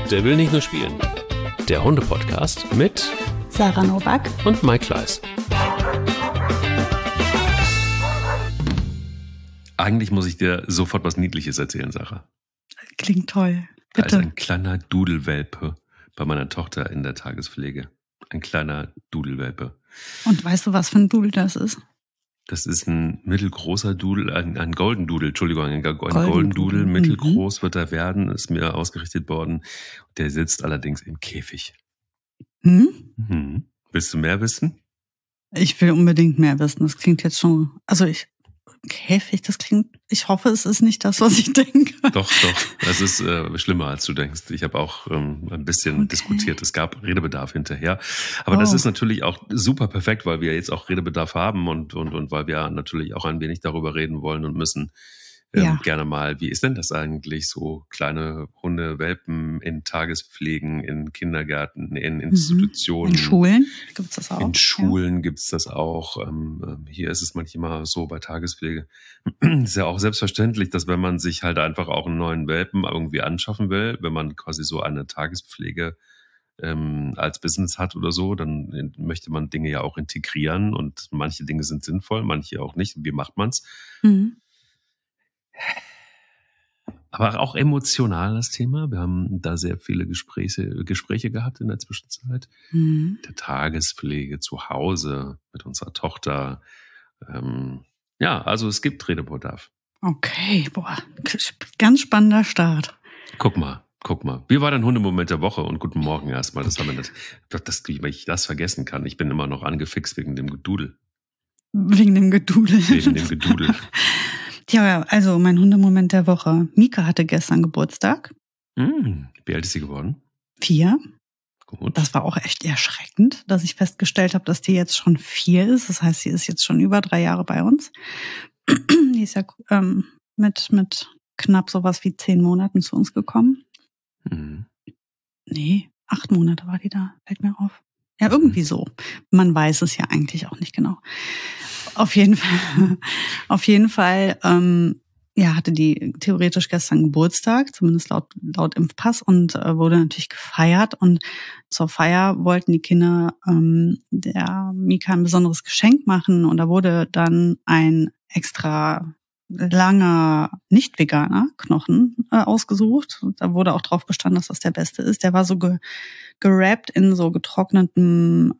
Der will nicht nur spielen. Der Hunde-Podcast mit Sarah Novak und Mike Kleiss. Eigentlich muss ich dir sofort was Niedliches erzählen, Sarah. Klingt toll. Da Bitte. ist ein kleiner Dudelwelpe bei meiner Tochter in der Tagespflege. Ein kleiner Dudelwelpe. Und weißt du, was für ein Dudel das ist? Das ist ein mittelgroßer Dudel, ein Golden Dudel, Entschuldigung, ein Golden Dudel, mittelgroß wird er werden, ist mir ausgerichtet worden. Der sitzt allerdings im Käfig. Willst du mehr wissen? Ich will unbedingt mehr wissen. Das klingt jetzt schon, Käfig, das klingt, ich hoffe, es ist nicht das, was ich denke. Doch, es ist schlimmer, als du denkst. Ich habe auch ein bisschen diskutiert. Es gab Redebedarf hinterher. Aber das ist natürlich auch super perfekt, weil wir jetzt auch Redebedarf haben und weil wir natürlich auch ein wenig darüber reden wollen und müssen. Gerne mal, wie ist denn das eigentlich, so kleine Hunde-Welpen in Tagespflegen, in Kindergärten, in Institutionen? In Schulen gibt's das auch. In Schulen gibt's das auch. Hier ist es manchmal so bei Tagespflege. Ist ja auch selbstverständlich, dass wenn man sich halt einfach auch einen neuen Welpen irgendwie anschaffen will, wenn man quasi so eine Tagespflege als Business hat oder so, dann möchte man Dinge ja auch integrieren und manche Dinge sind sinnvoll, manche auch nicht. Wie macht man's? Aber auch emotional das Thema. Wir haben da sehr viele Gespräche gehabt in der Zwischenzeit. Der Tagespflege zu Hause mit unserer Tochter. Also es gibt Redebedarf. Okay, ganz spannender Start. Guck mal. Wie war dein Hundemoment der Woche? Und guten Morgen erstmal. Wie ich das vergessen kann. Ich bin immer noch angefixt wegen dem Gedudel. Wegen dem Gedudel. Ja, also mein Hundemoment der Woche. Mika hatte gestern Geburtstag. Wie alt ist sie geworden? 4. Gut. Das war auch echt erschreckend, dass ich festgestellt habe, dass die jetzt schon 4 ist. Das heißt, sie ist jetzt schon über 3 Jahre bei uns. Die ist ja mit knapp sowas wie 10 Monaten zu uns gekommen. Nee, 8 Monate war die da, fällt mir auf. Ja, irgendwie so. Man weiß es ja eigentlich auch nicht genau. Auf jeden Fall, hatte die theoretisch gestern Geburtstag, zumindest laut Impfpass, und wurde natürlich gefeiert. Und zur Feier wollten die Kinder der Mika ein besonderes Geschenk machen. Und da wurde dann ein extra langer, nicht veganer Knochen ausgesucht. Da wurde auch drauf bestanden, dass das der beste ist. Der war so gerappt in so getrocknetem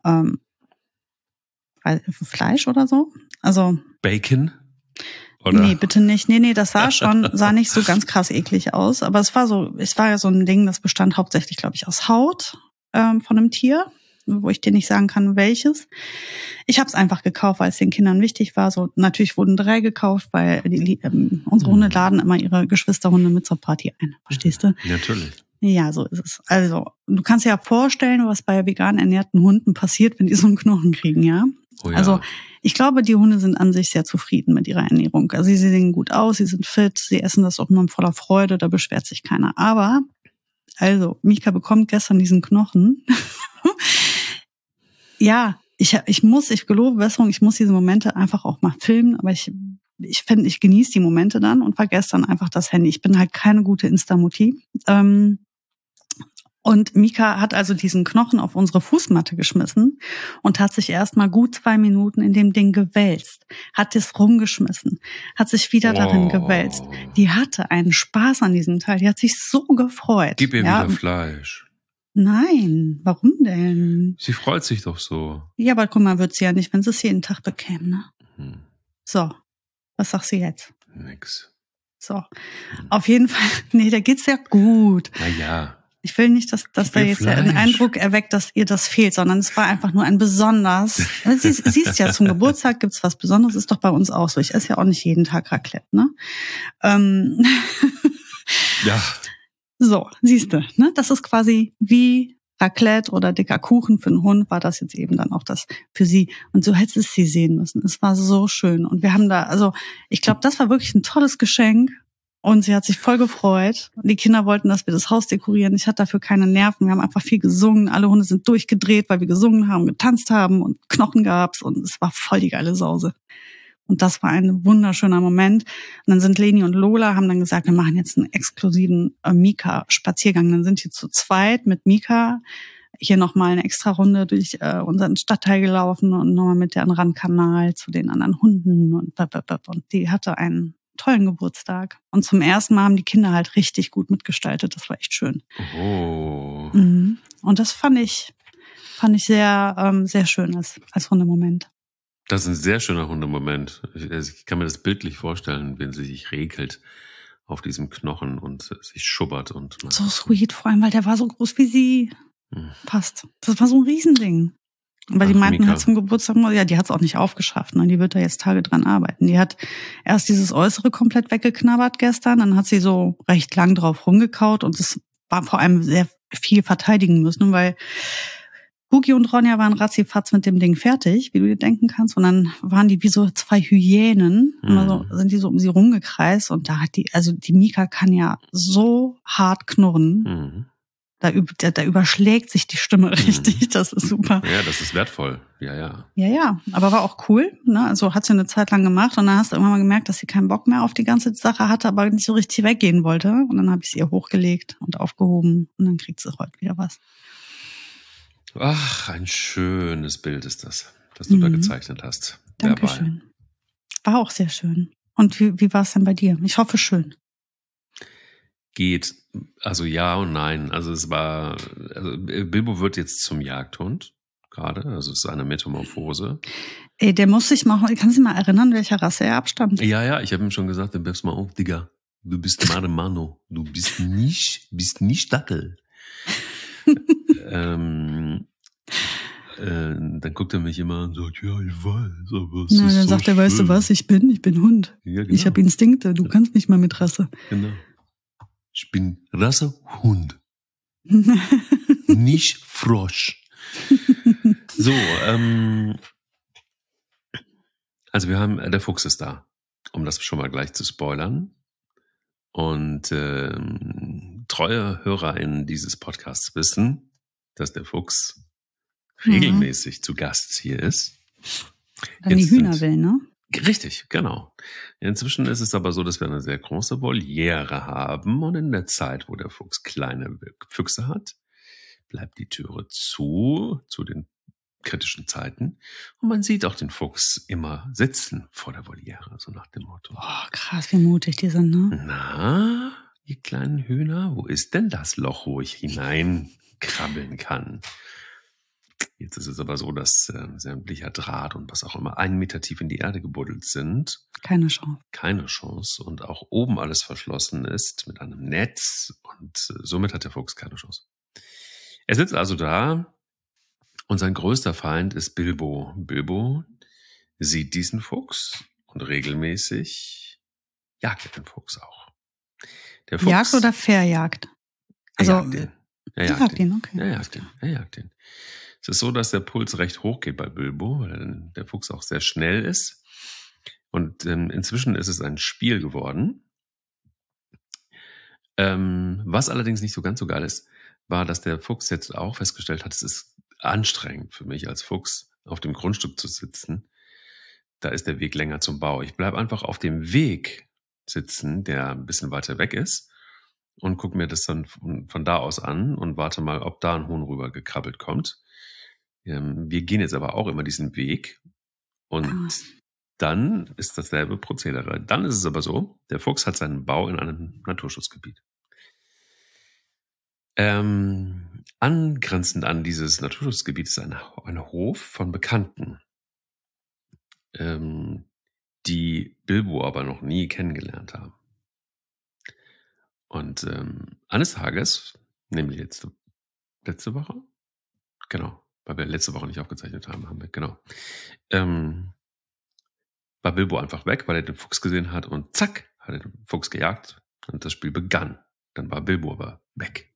Fleisch oder so. Also Bacon? Oder? Nee, bitte nicht. Nee, das sah nicht so ganz krass eklig aus. Aber es war ja so ein Ding, das bestand hauptsächlich, glaube ich, aus Haut von einem Tier, wo ich dir nicht sagen kann, welches. Ich habe es einfach gekauft, weil es den Kindern wichtig war. So, natürlich wurden 3 gekauft, weil unsere Hunde laden immer ihre Geschwisterhunde mit zur Party ein. Verstehst du? Natürlich. Ja, so ist es. Also, du kannst dir ja vorstellen, was bei vegan ernährten Hunden passiert, wenn die so einen Knochen kriegen, ja? Oh ja. Also, ich glaube, die Hunde sind an sich sehr zufrieden mit ihrer Ernährung. Also, sie sehen gut aus, sie sind fit, sie essen das auch immer voller Freude, da beschwert sich keiner. Aber, also, Mika bekommt gestern diesen Knochen. Ja, ich gelobe Besserung, ich muss diese Momente einfach auch mal filmen, aber ich genieße die Momente dann und vergesse dann einfach das Handy. Ich bin halt keine gute Insta-Mutti. Und Mika hat also diesen Knochen auf unsere Fußmatte geschmissen und hat sich erstmal gut 2 Minuten in dem Ding gewälzt, hat es rumgeschmissen, hat sich wieder darin gewälzt. Die hatte einen Spaß an diesem Teil, die hat sich so gefreut. Gib ihr wieder Fleisch. Nein, warum denn? Sie freut sich doch so. Ja, aber guck mal, wird sie ja nicht, wenn sie es jeden Tag bekäme, ne? So, was sagst du jetzt? Nix. So, auf jeden Fall, nee, da geht's ja gut. Naja. Ich will nicht, dass da jetzt der Eindruck erweckt, dass ihr das fehlt, sondern es war einfach nur ein besonders. Siehst ja, zum Geburtstag gibt's was Besonderes, ist doch bei uns auch so. Ich esse ja auch nicht jeden Tag Raclette, ne? Ja. So, siehste, ne? Das ist quasi wie Raclette oder dicker Kuchen für einen Hund, war das jetzt eben dann auch das für sie. Und so hättest es sie sehen müssen. Es war so schön. Und wir haben ich glaube, das war wirklich ein tolles Geschenk. Und sie hat sich voll gefreut. Die Kinder wollten, dass wir das Haus dekorieren. Ich hatte dafür keine Nerven. Wir haben einfach viel gesungen. Alle Hunde sind durchgedreht, weil wir gesungen haben, getanzt haben und Knochen gab's. Und es war voll die geile Sause. Und das war ein wunderschöner Moment. Und dann sind Leni und Lola, haben dann gesagt, wir machen jetzt einen exklusiven Mika-Spaziergang. Dann sind die zu zweit mit Mika hier nochmal eine extra Runde durch unseren Stadtteil gelaufen und nochmal mit der Randkanal zu den anderen Hunden und die hatte einen tollen Geburtstag. Und zum ersten Mal haben die Kinder halt richtig gut mitgestaltet. Das war echt schön. Oh. Und das fand ich sehr, sehr schön als Hundemoment. Das ist ein sehr schöner Hundemoment. Ich kann mir das bildlich vorstellen, wenn sie sich regelt auf diesem Knochen und sich schubbert. Und so sweet, vor allem, weil der war so groß wie sie. Passt. Das war so ein Riesending. Aber die meinten halt zum Geburtstag, ja, die hat es auch nicht aufgeschafft. Ne? Die wird da jetzt Tage dran arbeiten. Die hat erst dieses Äußere komplett weggeknabbert gestern, dann hat sie so recht lang drauf rumgekaut und es war vor allem sehr viel verteidigen müssen, weil Hugi und Ronja waren ratzifatz mit dem Ding fertig, wie du dir denken kannst. Und dann waren die wie so zwei Hyänen. Immer so, sind die so um sie rumgekreist. Und da hat die Mika kann ja so hart knurren. Da überschlägt sich die Stimme richtig. Das ist super. Ja, das ist wertvoll. Ja. Ja, aber war auch cool. Ne? Also hat sie eine Zeit lang gemacht. Und dann hast du irgendwann mal gemerkt, dass sie keinen Bock mehr auf die ganze Sache hatte, aber nicht so richtig weggehen wollte. Und dann habe ich sie ihr hochgelegt und aufgehoben. Und dann kriegt sie heute wieder was. Ach, ein schönes Bild ist das du da gezeichnet hast. Dankeschön. War auch sehr schön. Und wie war es denn bei dir? Ich hoffe schön. Geht, also ja und nein. Also Bilbo wird jetzt zum Jagdhund gerade, also es ist eine Metamorphose. Ey, der muss sich mal, kannst du dich mal erinnern, welcher Rasse er abstammt? Ja, ich habe ihm schon gesagt, dann bleibst mal auf, Digga. Du bist Maremano. Du bist nicht Dackel. Dann guckt er mich immer an und sagt, ja, ich weiß, aber es ist dann so sagt er, schön. weißt du was, ich bin Hund. Ja, genau. Ich habe Instinkte, du kannst nicht mal mit Rasse. Genau. Ich bin Rassehund. Nicht Frosch. So, also der Fuchs ist da, um das schon mal gleich zu spoilern. Und treue HörerInnen dieses Podcasts wissen, dass der Fuchs regelmäßig zu Gast hier ist. Dann die Hühner will, ne? Richtig, genau. Inzwischen ist es aber so, dass wir eine sehr große Voliere haben und in der Zeit, wo der Fuchs kleine Füchse hat, bleibt die Türe zu den kritischen Zeiten und man sieht auch den Fuchs immer sitzen vor der Voliere, so nach dem Motto. Oh, krass, wie mutig die sind, ne? Na, ihr kleinen Hühner, wo ist denn das Loch, wo ich hineinkrabbeln kann? Jetzt ist es aber so, dass sämtlicher Draht und was auch immer 1 Meter tief in die Erde gebuddelt sind. Keine Chance. Keine Chance. Und auch oben alles verschlossen ist mit einem Netz. Und somit hat der Fuchs keine Chance. Er sitzt also da und sein größter Feind ist Bilbo. Bilbo sieht diesen Fuchs und regelmäßig jagt er den Fuchs auch. Der Fuchs, Jagd oder Verjagd? Also, er jagt ihn. Okay. Er jagt ihn. Es ist so, dass der Puls recht hoch geht bei Bilbo, weil der Fuchs auch sehr schnell ist. Und inzwischen ist es ein Spiel geworden. Was allerdings nicht so ganz so geil ist, war, dass der Fuchs jetzt auch festgestellt hat, es ist anstrengend für mich als Fuchs, auf dem Grundstück zu sitzen. Da ist der Weg länger zum Bau. Ich bleibe einfach auf dem Weg sitzen, der ein bisschen weiter weg ist und gucke mir das dann von da aus an und warte mal, ob da ein Huhn rüber gekrabbelt kommt. Wir gehen jetzt aber auch immer diesen Weg und dann ist dasselbe Prozedere. Dann ist es aber so, der Fuchs hat seinen Bau in einem Naturschutzgebiet. Angrenzend an dieses Naturschutzgebiet ist ein Hof von Bekannten, die Bilbo aber noch nie kennengelernt haben. Und eines Tages, nämlich letzte Woche, genau, weil wir letzte Woche nicht aufgezeichnet haben, war Bilbo einfach weg, weil er den Fuchs gesehen hat und zack, hat er den Fuchs gejagt und das Spiel begann. Dann war Bilbo aber weg.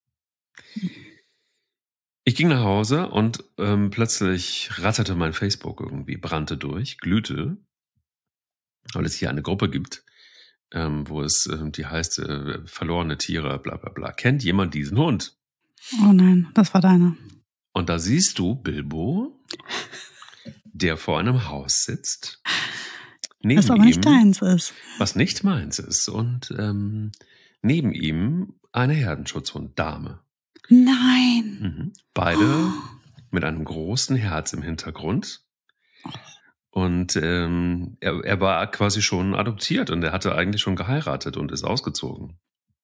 Ich ging nach Hause und plötzlich ratterte mein Facebook irgendwie, brannte durch, glühte, weil es hier eine Gruppe gibt, wo es, die heißt verlorene Tiere, bla bla bla. Kennt jemand diesen Hund? Oh nein, das war deiner. Und da siehst du Bilbo, der vor einem Haus sitzt neben was aber nicht deins ist. Was nicht meins ist. Und neben ihm eine Herdenschutzhund-Dame. Nein. Beide mit einem großen Herz im Hintergrund. Und er war quasi schon adoptiert und er hatte eigentlich schon geheiratet und ist ausgezogen.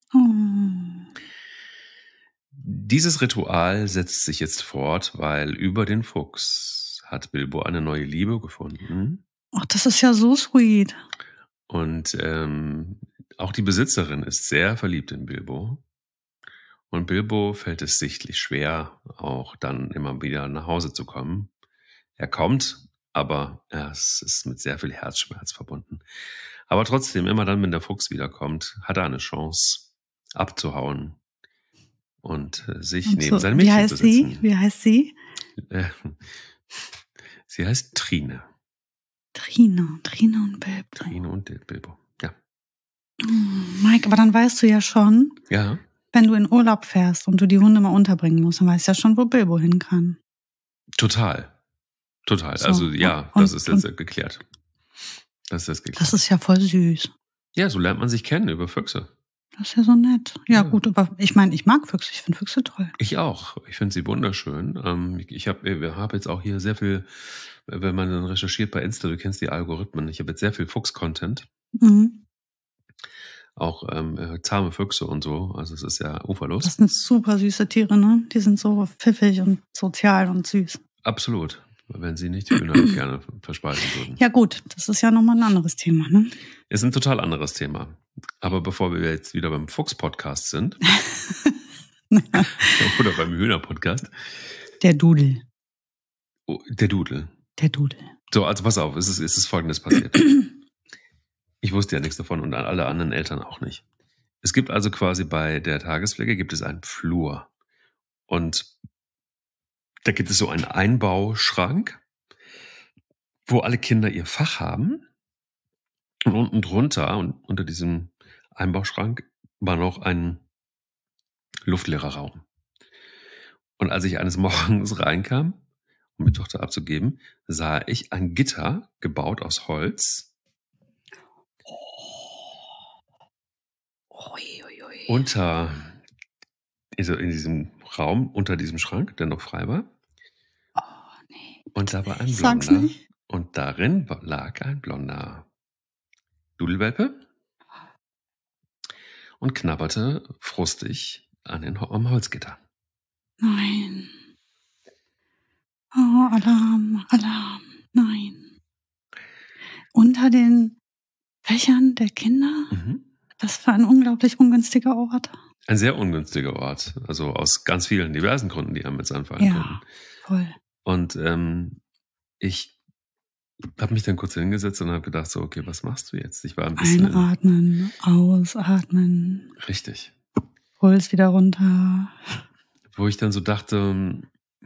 Dieses Ritual setzt sich jetzt fort, weil über den Fuchs hat Bilbo eine neue Liebe gefunden. Ach, das ist ja so sweet. Und auch die Besitzerin ist sehr verliebt in Bilbo. Und Bilbo fällt es sichtlich schwer, auch dann immer wieder nach Hause zu kommen. Er kommt, aber es ist mit sehr viel Herzschmerz verbunden. Aber trotzdem, immer dann, wenn der Fuchs wiederkommt, hat er eine Chance, abzuhauen und sich neben sein Mädchen zu setzen. Wie heißt sie? Sie heißt Trine. Trine und Bilbo. Trine und Bilbo, ja. Mike, aber dann weißt du ja schon, ja, wenn du in Urlaub fährst und du die Hunde mal unterbringen musst, dann weißt du ja schon, wo Bilbo hin kann. Total. So, also ja, das ist jetzt geklärt. Das ist ja voll süß. Ja, so lernt man sich kennen über Füchse. Das ist ja so nett. Ja, gut, aber ich meine, ich mag Füchse. Ich finde Füchse toll. Ich auch. Ich finde sie wunderschön. Ich habe jetzt auch hier sehr viel, wenn man dann recherchiert bei Insta, du kennst die Algorithmen. Ich habe jetzt sehr viel Fuchs-Content. Auch zahme Füchse und so. Also es ist ja uferlos. Das sind super süße Tiere, ne? Die sind so pfiffig und sozial und süß. Absolut. Wenn sie nicht Hühner gerne verspeisen würden. Ja gut, das ist ja nochmal ein anderes Thema, ne? Ist ein total anderes Thema. Aber bevor wir jetzt wieder beim Fuchs-Podcast sind oder beim Hühner-Podcast. Der Dudel. Oh, der Dudel. So, also pass auf, es ist Folgendes passiert. Ich wusste ja nichts davon und alle anderen Eltern auch nicht. Es gibt also quasi bei der Tagespflege gibt es einen Flur. Und da gibt es so einen Einbauschrank, wo alle Kinder ihr Fach haben. Und unten drunter und unter diesem Einbauschrank war noch ein luftleerer Raum. Und als ich eines Morgens reinkam, um die Tochter abzugeben, sah ich ein Gitter gebaut aus Holz. In diesem Raum, unter diesem Schrank, der noch frei war. Und da war ein Blonder. Und darin lag ein blonder Dudelwelpe und knabberte frustig am Holzgitter. Nein. Oh, Alarm, nein. Unter den Fächern der Kinder? Das war ein unglaublich ungünstiger Ort. Ein sehr ungünstiger Ort. Also aus ganz vielen diversen Gründen, die einem jetzt anfallen können. Ja, voll. Und ich habe mich dann kurz hingesetzt und habe gedacht, so, okay, was machst du jetzt? Ich war ein bisschen... Einatmen, ausatmen. Richtig. Puls wieder runter. Wo ich dann so dachte,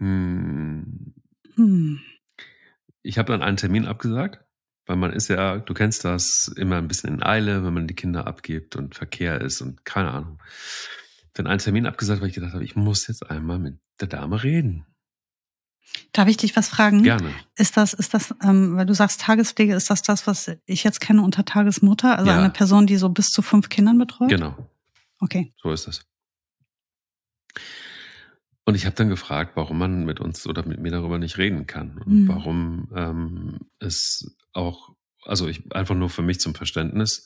ich habe dann einen Termin abgesagt, weil man ist ja, du kennst das, immer ein bisschen in Eile, wenn man die Kinder abgibt und Verkehr ist und keine Ahnung. Dann einen Termin abgesagt, weil ich gedacht habe, ich muss jetzt einmal mit der Dame reden. Darf ich dich was fragen? Gerne. Ist das, weil du sagst Tagespflege, ist das, was ich jetzt kenne unter Tagesmutter? Also eine Person, die so bis zu 5 Kindern betreut? Genau. Okay. So ist es. Und ich habe dann gefragt, warum man mit uns oder mit mir darüber nicht reden kann. Und warum es auch, also ich einfach nur für mich zum Verständnis,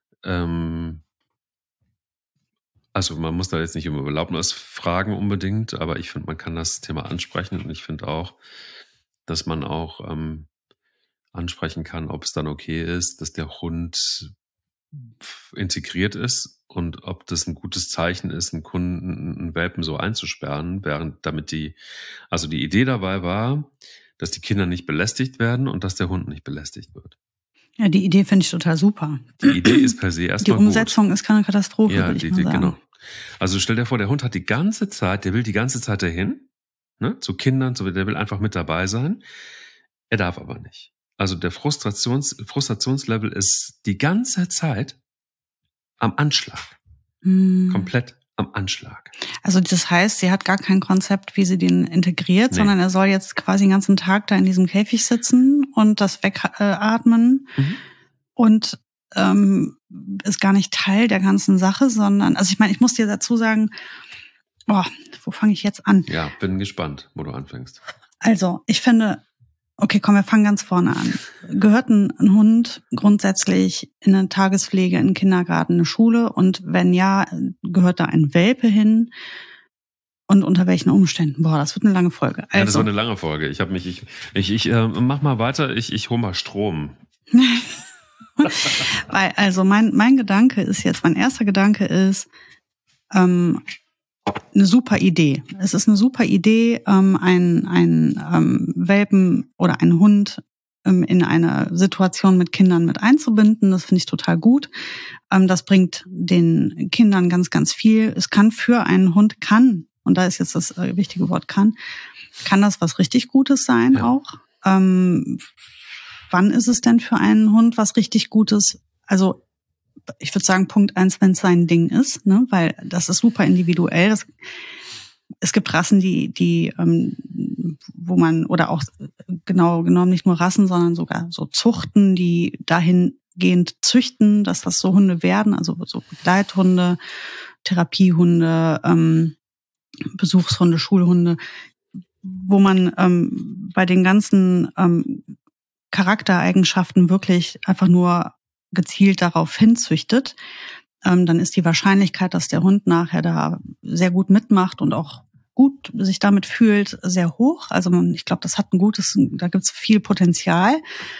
also man muss da jetzt nicht um Erlaubnis fragen unbedingt, aber ich finde, man kann das Thema ansprechen und ich finde auch, dass man auch ansprechen kann, ob es dann okay ist, dass der Hund integriert ist und ob das ein gutes Zeichen ist, einen Welpen so einzusperren, damit die Idee dabei war, dass die Kinder nicht belästigt werden und dass der Hund nicht belästigt wird. Ja, die Idee finde ich total super. Die Idee ist per se erstmal gut. Die Umsetzung ist keine Katastrophe, würde ich mal sagen. Genau. Also stell dir vor, der Hund hat der will die ganze Zeit dahin, ne, zu Kindern, der will einfach mit dabei sein. Er darf aber nicht. Also der Frustrationslevel ist die ganze Zeit am Anschlag. Komplett am Anschlag. Also das heißt, sie hat gar kein Konzept, wie sie den integriert, sondern er soll jetzt quasi den ganzen Tag da in diesem Käfig sitzen und das wegatmen. und ist gar nicht Teil der ganzen Sache, sondern, also ich meine, ich muss dir dazu sagen, wo fange ich jetzt an? Ja, bin gespannt, wo du anfängst. Also, ich finde, okay, komm, wir fangen ganz vorne an. Gehört ein Hund grundsätzlich in eine Tagespflege, in einen Kindergarten, eine Schule? Und wenn ja, gehört da ein Welpe hin? Und unter welchen Umständen? Das wird eine lange Folge. Also, ja, das wird eine lange Folge. Ich mach mal weiter, ich hole mal Strom. Weil, also mein Gedanke ist jetzt, mein erster Gedanke ist, eine super Idee. Es ist eine super Idee, einen Welpen oder einen Hund in eine Situation mit Kindern mit einzubinden. Das finde ich total gut. Das bringt den Kindern ganz, ganz viel. Es kann für einen Hund, und da ist jetzt das wichtige Wort kann das was richtig Gutes sein auch. Wann ist es denn für einen Hund was richtig Gutes? Also ich würde sagen, Punkt 1, wenn es sein Ding ist, ne? Weil das ist super individuell. Es gibt Rassen, die wo man, oder auch genau genommen nicht nur Rassen, sondern sogar so Zuchten, die dahingehend züchten, dass das so Hunde werden, also so Begleithunde, Therapiehunde, Besuchshunde, Schulhunde, wo man bei den ganzen Charaktereigenschaften wirklich einfach nur gezielt darauf hinzüchtet, dann ist die Wahrscheinlichkeit, dass der Hund nachher da sehr gut mitmacht und auch gut sich damit fühlt, sehr hoch. Also ich glaube, das hat da gibt's viel Potenzial.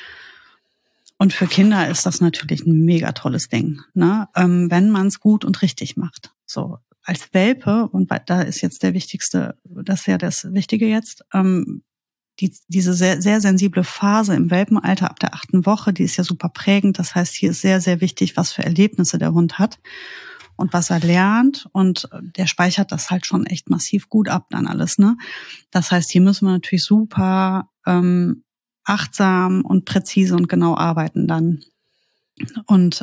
Und für Kinder ist das natürlich ein mega tolles Ding, ne? Wenn man es gut und richtig macht. So als Welpe, und da ist jetzt das ist ja das Wichtige jetzt, diese sehr, sehr sensible Phase im Welpenalter ab der 8. Woche, die ist ja super prägend. Das heißt, hier ist sehr, sehr wichtig, was für Erlebnisse der Hund hat und was er lernt. Und der speichert das halt schon echt massiv gut ab dann alles, ne? Das heißt, hier müssen wir natürlich super achtsam und präzise und genau arbeiten dann. Und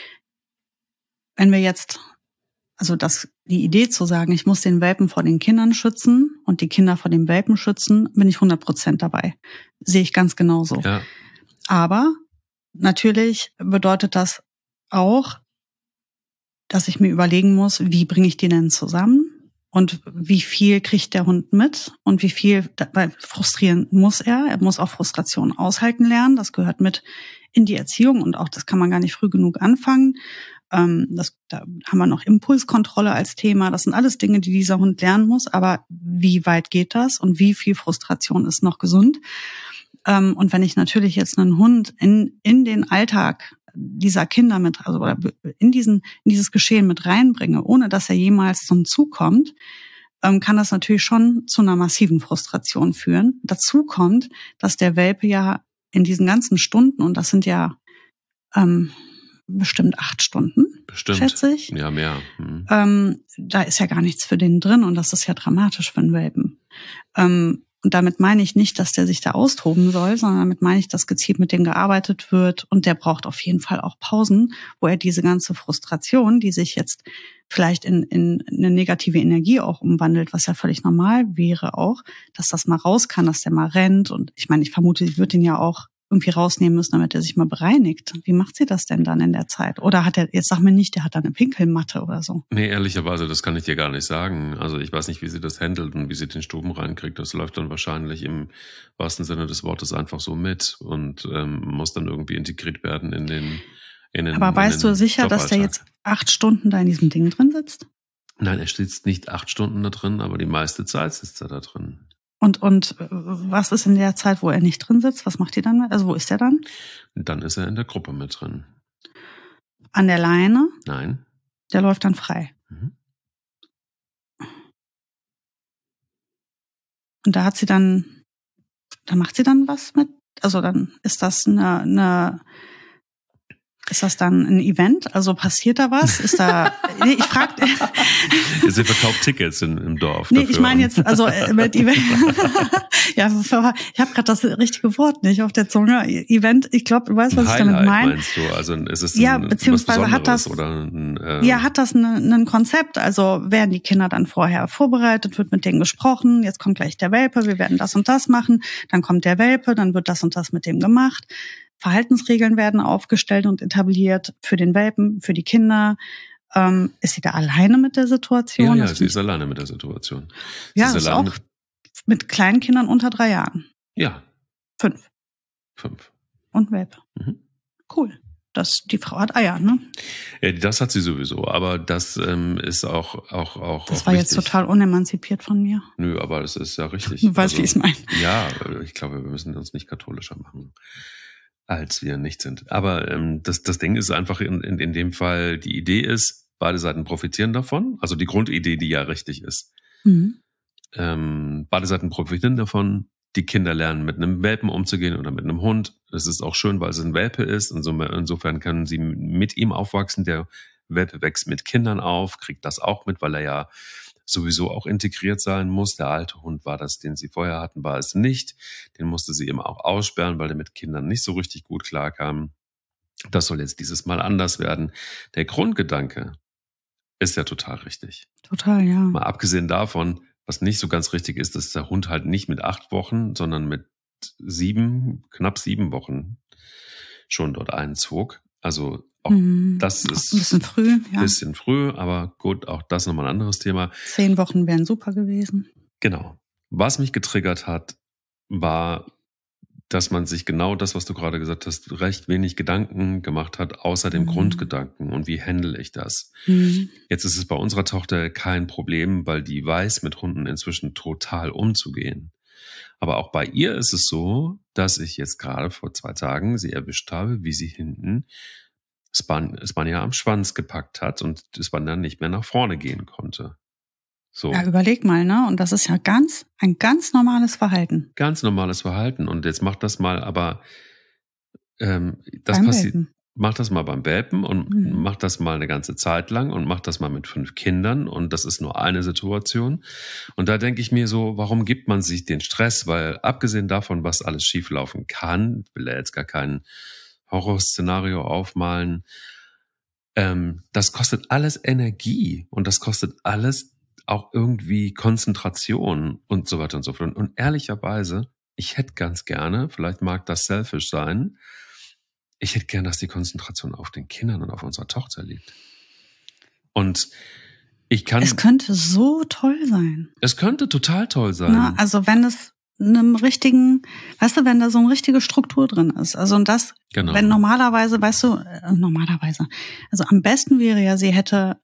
wenn wir jetzt, also die Idee zu sagen, ich muss den Welpen vor den Kindern schützen und die Kinder vor dem Welpen schützen, bin ich 100% dabei. Sehe ich ganz genauso. Ja. Aber natürlich bedeutet das auch, dass ich mir überlegen muss, wie bringe ich die denn zusammen und wie viel kriegt der Hund mit und wie viel, weil frustrieren muss er. Er muss auch Frustration aushalten lernen. Das gehört mit in die Erziehung und auch das kann man gar nicht früh genug anfangen. Da haben wir noch Impulskontrolle als Thema. Das sind alles Dinge, die dieser Hund lernen muss. Aber wie weit geht das und wie viel Frustration ist noch gesund? Und wenn ich natürlich jetzt einen Hund in den Alltag dieser Kinder oder in dieses Geschehen mit reinbringe, ohne dass er jemals zum Zug kommt, kann das natürlich schon zu einer massiven Frustration führen. Dazu kommt, dass der Welpe ja in diesen ganzen Stunden, und das sind ja bestimmt 8 Stunden, schätze ich. Ja, mehr. Da ist ja gar nichts für den drin und das ist ja dramatisch für einen Welpen. Und damit meine ich nicht, dass der sich da austoben soll, sondern damit meine ich, dass gezielt mit dem gearbeitet wird und der braucht auf jeden Fall auch Pausen, wo er diese ganze Frustration, die sich jetzt vielleicht in eine negative Energie auch umwandelt, was ja völlig normal wäre auch, dass das mal raus kann, dass der mal rennt. Und ich meine, ich vermute, ich würde ihn ja auch irgendwie rausnehmen müssen, damit er sich mal bereinigt. Wie macht sie das denn dann in der Zeit? Oder jetzt sag mir nicht, der hat da eine Pinkelmatte oder so. Nee, ehrlicherweise, das kann ich dir gar nicht sagen. Also ich weiß nicht, wie sie das handelt und wie sie den Stuben reinkriegt. Das läuft dann wahrscheinlich im wahrsten Sinne des Wortes einfach so mit und muss dann irgendwie integriert werden in den Aber weißt du sicher, dass der jetzt 8 Stunden da in diesem Ding drin sitzt? Nein, er sitzt nicht 8 Stunden da drin, aber die meiste Zeit sitzt er da drin. Und was ist in der Zeit, wo er nicht drin sitzt? Was macht ihr dann mit? Also wo ist er dann? Dann ist er in der Gruppe mit drin. An der Leine? Nein. Der läuft dann frei. Mhm. Und da macht sie dann was mit? Also dann ist das ist das dann ein Event? Also passiert da was? Ist da? Nee, ich frage. Sie verkauft Tickets im Dorf. Nee, dafür. Ich meine jetzt, also mit Event. Ja, ich habe gerade das richtige Wort nicht auf der Zunge. Event, ich glaube, du weißt, was ich damit meine. Meinst du? Also ist es beziehungsweise hat das hat das ein Konzept? Also werden die Kinder dann vorher vorbereitet, wird mit denen gesprochen. Jetzt kommt gleich der Welpe, wir werden das und das machen. Dann kommt der Welpe, dann wird das und das mit dem gemacht. Verhaltensregeln werden aufgestellt und etabliert für den Welpen, für die Kinder. Ist sie da alleine mit der Situation? Ja, sie ist alleine mit der Situation. Ja, ist auch mit kleinen Kindern unter 3 Jahren. Ja. 5. Und Welpe. Cool. Die Frau hat Eier, ne? Ja, das hat sie sowieso, aber das ist auch das war jetzt total unemanzipiert von mir. Nö, aber das ist ja richtig. Du weißt, wie ich es meine. Ja, ich glaube, wir müssen uns nicht katholischer machen, als wir nicht sind. Aber das Ding ist einfach in dem Fall, die Idee ist, beide Seiten profitieren davon. Also die Grundidee, die ja richtig ist. Beide Seiten profitieren davon. Die Kinder lernen, mit einem Welpen umzugehen oder mit einem Hund. Das ist auch schön, weil es ein Welpe ist. Insofern können sie mit ihm aufwachsen. Der Welpe wächst mit Kindern auf, kriegt das auch mit, weil er ja sowieso auch integriert sein muss. Der alte Hund war das, den sie vorher hatten, war es nicht. Den musste sie eben auch aussperren, weil er mit Kindern nicht so richtig gut klarkam. Das soll jetzt dieses Mal anders werden. Der Grundgedanke ist ja total richtig. Total, ja. Mal abgesehen davon, was nicht so ganz richtig ist, dass der Hund halt nicht mit 8 Wochen, sondern mit knapp 7 Wochen schon dort einzog. Also auch das ist ein bisschen früh, ja. Bisschen früh, aber gut, auch das nochmal ein anderes Thema. 10 Wochen wären super gewesen. Genau. Was mich getriggert hat, war, dass man sich genau das, was du gerade gesagt hast, recht wenig Gedanken gemacht hat, außer dem Grundgedanken. Und wie handle ich das? Jetzt ist es bei unserer Tochter kein Problem, weil die weiß, mit Hunden inzwischen total umzugehen. Aber auch bei ihr ist es so, dass ich jetzt gerade vor 2 Tagen sie erwischt habe, wie sie hinten Spanier am Schwanz gepackt hat und Spanier nicht mehr nach vorne gehen konnte. So. Ja, überleg mal, ne? Und das ist ja ein ganz normales Verhalten. Ganz normales Verhalten. Und jetzt macht das mal, aber mach das mal beim Welpen und mach das mal eine ganze Zeit lang und mach das mal mit 5 Kindern und das ist nur eine Situation. Und da denke ich mir so, warum gibt man sich den Stress? Weil abgesehen davon, was alles schieflaufen kann, ich will ja jetzt gar kein Horrorszenario aufmalen, das kostet alles Energie und das kostet alles auch irgendwie Konzentration und so weiter und so fort. Und ehrlicherweise, ich hätte ganz gerne, vielleicht mag das selfish sein, ich hätte gern, dass die Konzentration auf den Kindern und auf unserer Tochter liegt. Und es könnte so toll sein. Es könnte total toll sein. Na, also wenn es einem richtigen, weißt du, wenn da so eine richtige Struktur drin ist. Also und das, genau. Wenn normalerweise, also am besten wäre ja, sie hätte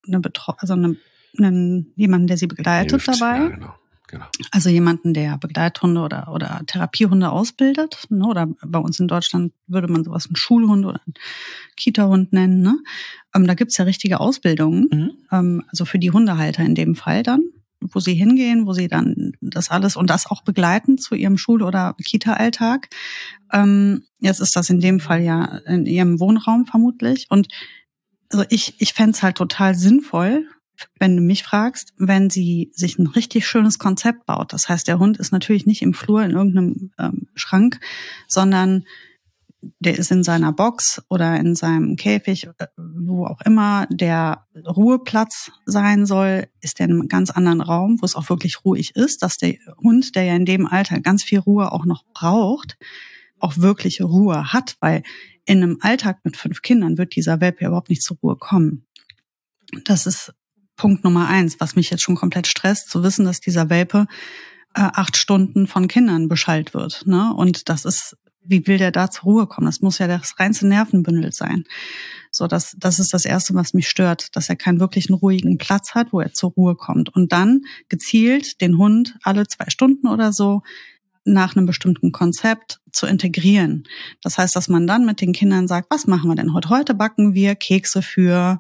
jemanden, der sie begleitet dabei. Ja, genau. Also jemanden, der Begleithunde oder Therapiehunde ausbildet, ne? Oder bei uns in Deutschland würde man sowas einen Schulhund oder einen Kita-Hund nennen. Ne? Da gibt's ja richtige Ausbildungen, also für die Hundehalter in dem Fall dann, wo sie hingehen, wo sie dann das alles und das auch begleiten zu ihrem Schul- oder Kita-Alltag. Jetzt ist das in dem Fall ja in ihrem Wohnraum vermutlich. Und also ich fände es halt total sinnvoll, wenn du mich fragst, wenn sie sich ein richtig schönes Konzept baut. Das heißt, der Hund ist natürlich nicht im Flur in irgendeinem Schrank, sondern der ist in seiner Box oder in seinem Käfig, wo auch immer der Ruheplatz sein soll, ist der in einem ganz anderen Raum, wo es auch wirklich ruhig ist, dass der Hund, der ja in dem Alter ganz viel Ruhe auch noch braucht, auch wirkliche Ruhe hat, weil in einem Alltag mit 5 Kindern wird dieser Welpe ja überhaupt nicht zur Ruhe kommen. Das ist Punkt Nummer 1, was mich jetzt schon komplett stresst, zu wissen, dass dieser Welpe 8 Stunden von Kindern beschallt wird. Ne? Und das ist, wie will der da zur Ruhe kommen? Das muss ja das reinste Nervenbündel sein. So, das ist das Erste, was mich stört, dass er keinen wirklichen ruhigen Platz hat, wo er zur Ruhe kommt. Und dann gezielt den Hund alle 2 Stunden oder so nach einem bestimmten Konzept zu integrieren. Das heißt, dass man dann mit den Kindern sagt, was machen wir denn heute? Heute backen wir Kekse für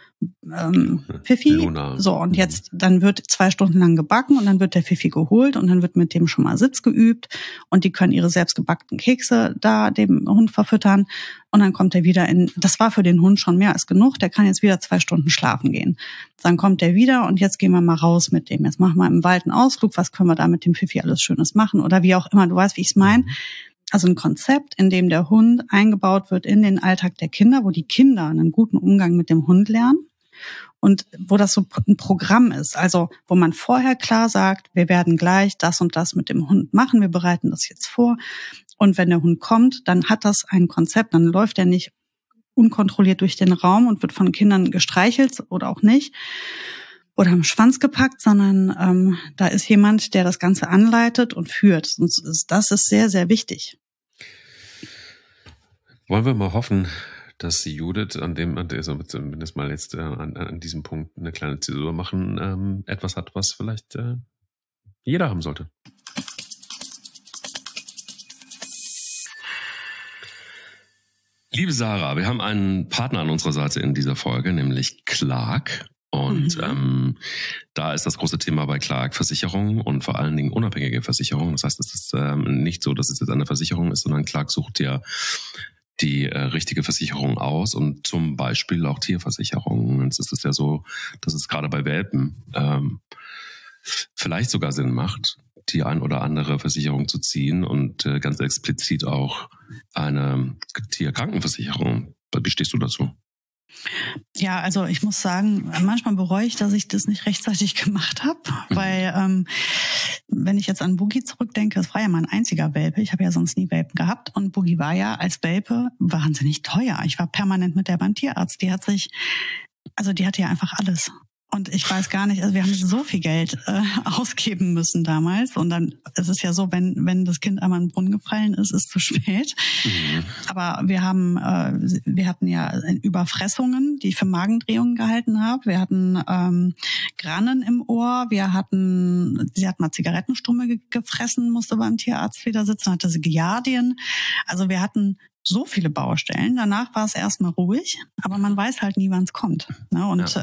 Fifi. Luna. So, und jetzt, dann wird 2 Stunden lang gebacken und dann wird der Fifi geholt und dann wird mit dem schon mal Sitz geübt und die können ihre selbstgebackten Kekse da dem Hund verfüttern und dann kommt er wieder das war für den Hund schon mehr als genug, der kann jetzt wieder 2 Stunden schlafen gehen. Dann kommt er wieder und jetzt gehen wir mal raus mit dem. Jetzt machen wir im Wald einen Ausflug, was können wir da mit dem Fifi alles Schönes machen oder wie auch immer, du weißt, wie ich es meine. Also ein Konzept, in dem der Hund eingebaut wird in den Alltag der Kinder, wo die Kinder einen guten Umgang mit dem Hund lernen. Und wo das so ein Programm ist, also wo man vorher klar sagt, wir werden gleich das und das mit dem Hund machen, wir bereiten das jetzt vor. Und wenn der Hund kommt, dann hat das ein Konzept, dann läuft er nicht unkontrolliert durch den Raum und wird von Kindern gestreichelt oder auch nicht oder am Schwanz gepackt, sondern da ist jemand, der das Ganze anleitet und führt. Das ist sehr, sehr wichtig. Wollen wir mal hoffen, dass die Judith also zumindest mal jetzt an diesem Punkt eine kleine Zäsur machen, etwas hat, was vielleicht jeder haben sollte. Liebe Sarah, wir haben einen Partner an unserer Seite in dieser Folge, nämlich Clark. Und da ist das große Thema bei Clark Versicherung und vor allen Dingen unabhängige Versicherung. Das heißt, es ist nicht so, dass es jetzt eine Versicherung ist, sondern Clark sucht ja die richtige Versicherung aus und zum Beispiel auch Tierversicherungen. Und es ist ja so, dass es gerade bei Welpen vielleicht sogar Sinn macht, die ein oder andere Versicherung zu ziehen und ganz explizit auch eine Tierkrankenversicherung. Wie stehst du dazu? Ja, also ich muss sagen, manchmal bereue ich, dass ich das nicht rechtzeitig gemacht habe, weil wenn ich jetzt an Boogie zurückdenke, es war ja mein einziger Welpe, ich habe ja sonst nie Welpen gehabt und Boogie war ja als Welpe wahnsinnig teuer. Ich war permanent mit der beim Tierarzt, die hatte ja einfach alles. Und ich weiß gar nicht, also wir haben so viel Geld ausgeben müssen damals. Und dann ist es ja so, wenn das Kind einmal in den Brunnen gefallen ist, ist es zu spät. Mhm. Aber wir hatten ja Überfressungen, die ich für Magendrehungen gehalten habe. Wir hatten Grannen im Ohr. Sie hat mal Zigarettenstumme gefressen, musste beim Tierarzt wieder sitzen, hatte sie Giardien. Also wir hatten so viele Baustellen. Danach war es erstmal ruhig, aber man weiß halt nie, wann es kommt. Ne? Und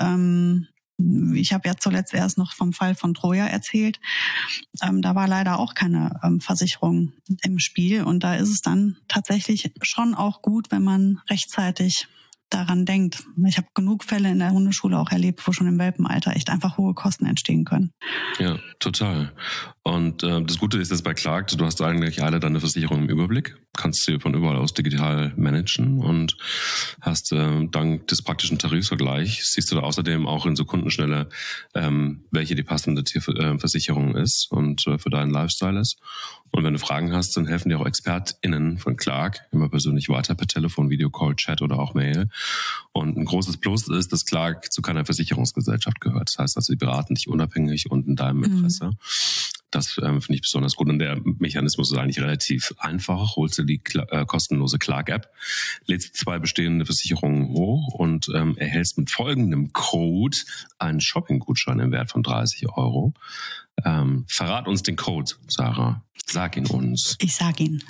ich habe ja zuletzt erst noch vom Fall von Troja erzählt. Da war leider auch keine Versicherung im Spiel. Und da ist es dann tatsächlich schon auch gut, wenn man rechtzeitig daran denkt. Ich habe genug Fälle in der Hundeschule auch erlebt, wo schon im Welpenalter echt einfach hohe Kosten entstehen können. Ja, total. Und das Gute ist jetzt bei Clark, du hast eigentlich alle deine Versicherungen im Überblick, kannst sie von überall aus digital managen und hast dank des praktischen Tarifvergleichs, siehst du da außerdem auch in Sekundenschnelle, welche die passende Tierversicherung ist und für deinen Lifestyle ist. Und wenn du Fragen hast, dann helfen dir auch ExpertInnen von Clark immer persönlich weiter per Telefon, Videocall, Chat oder auch Mail. Und ein großes Plus ist, dass Clark zu keiner Versicherungsgesellschaft gehört. Das heißt, also sie beraten dich unabhängig und in deinem Interesse. Das finde ich besonders gut. Und der Mechanismus ist eigentlich relativ einfach. Holst du die kostenlose Clark-App, lädst 2 bestehende Versicherungen hoch und erhältst mit folgendem Code einen Shopping-Gutschein im Wert von 30 €. Verrat uns den Code, Sarah. Sag ihn uns. Ich sag ihn.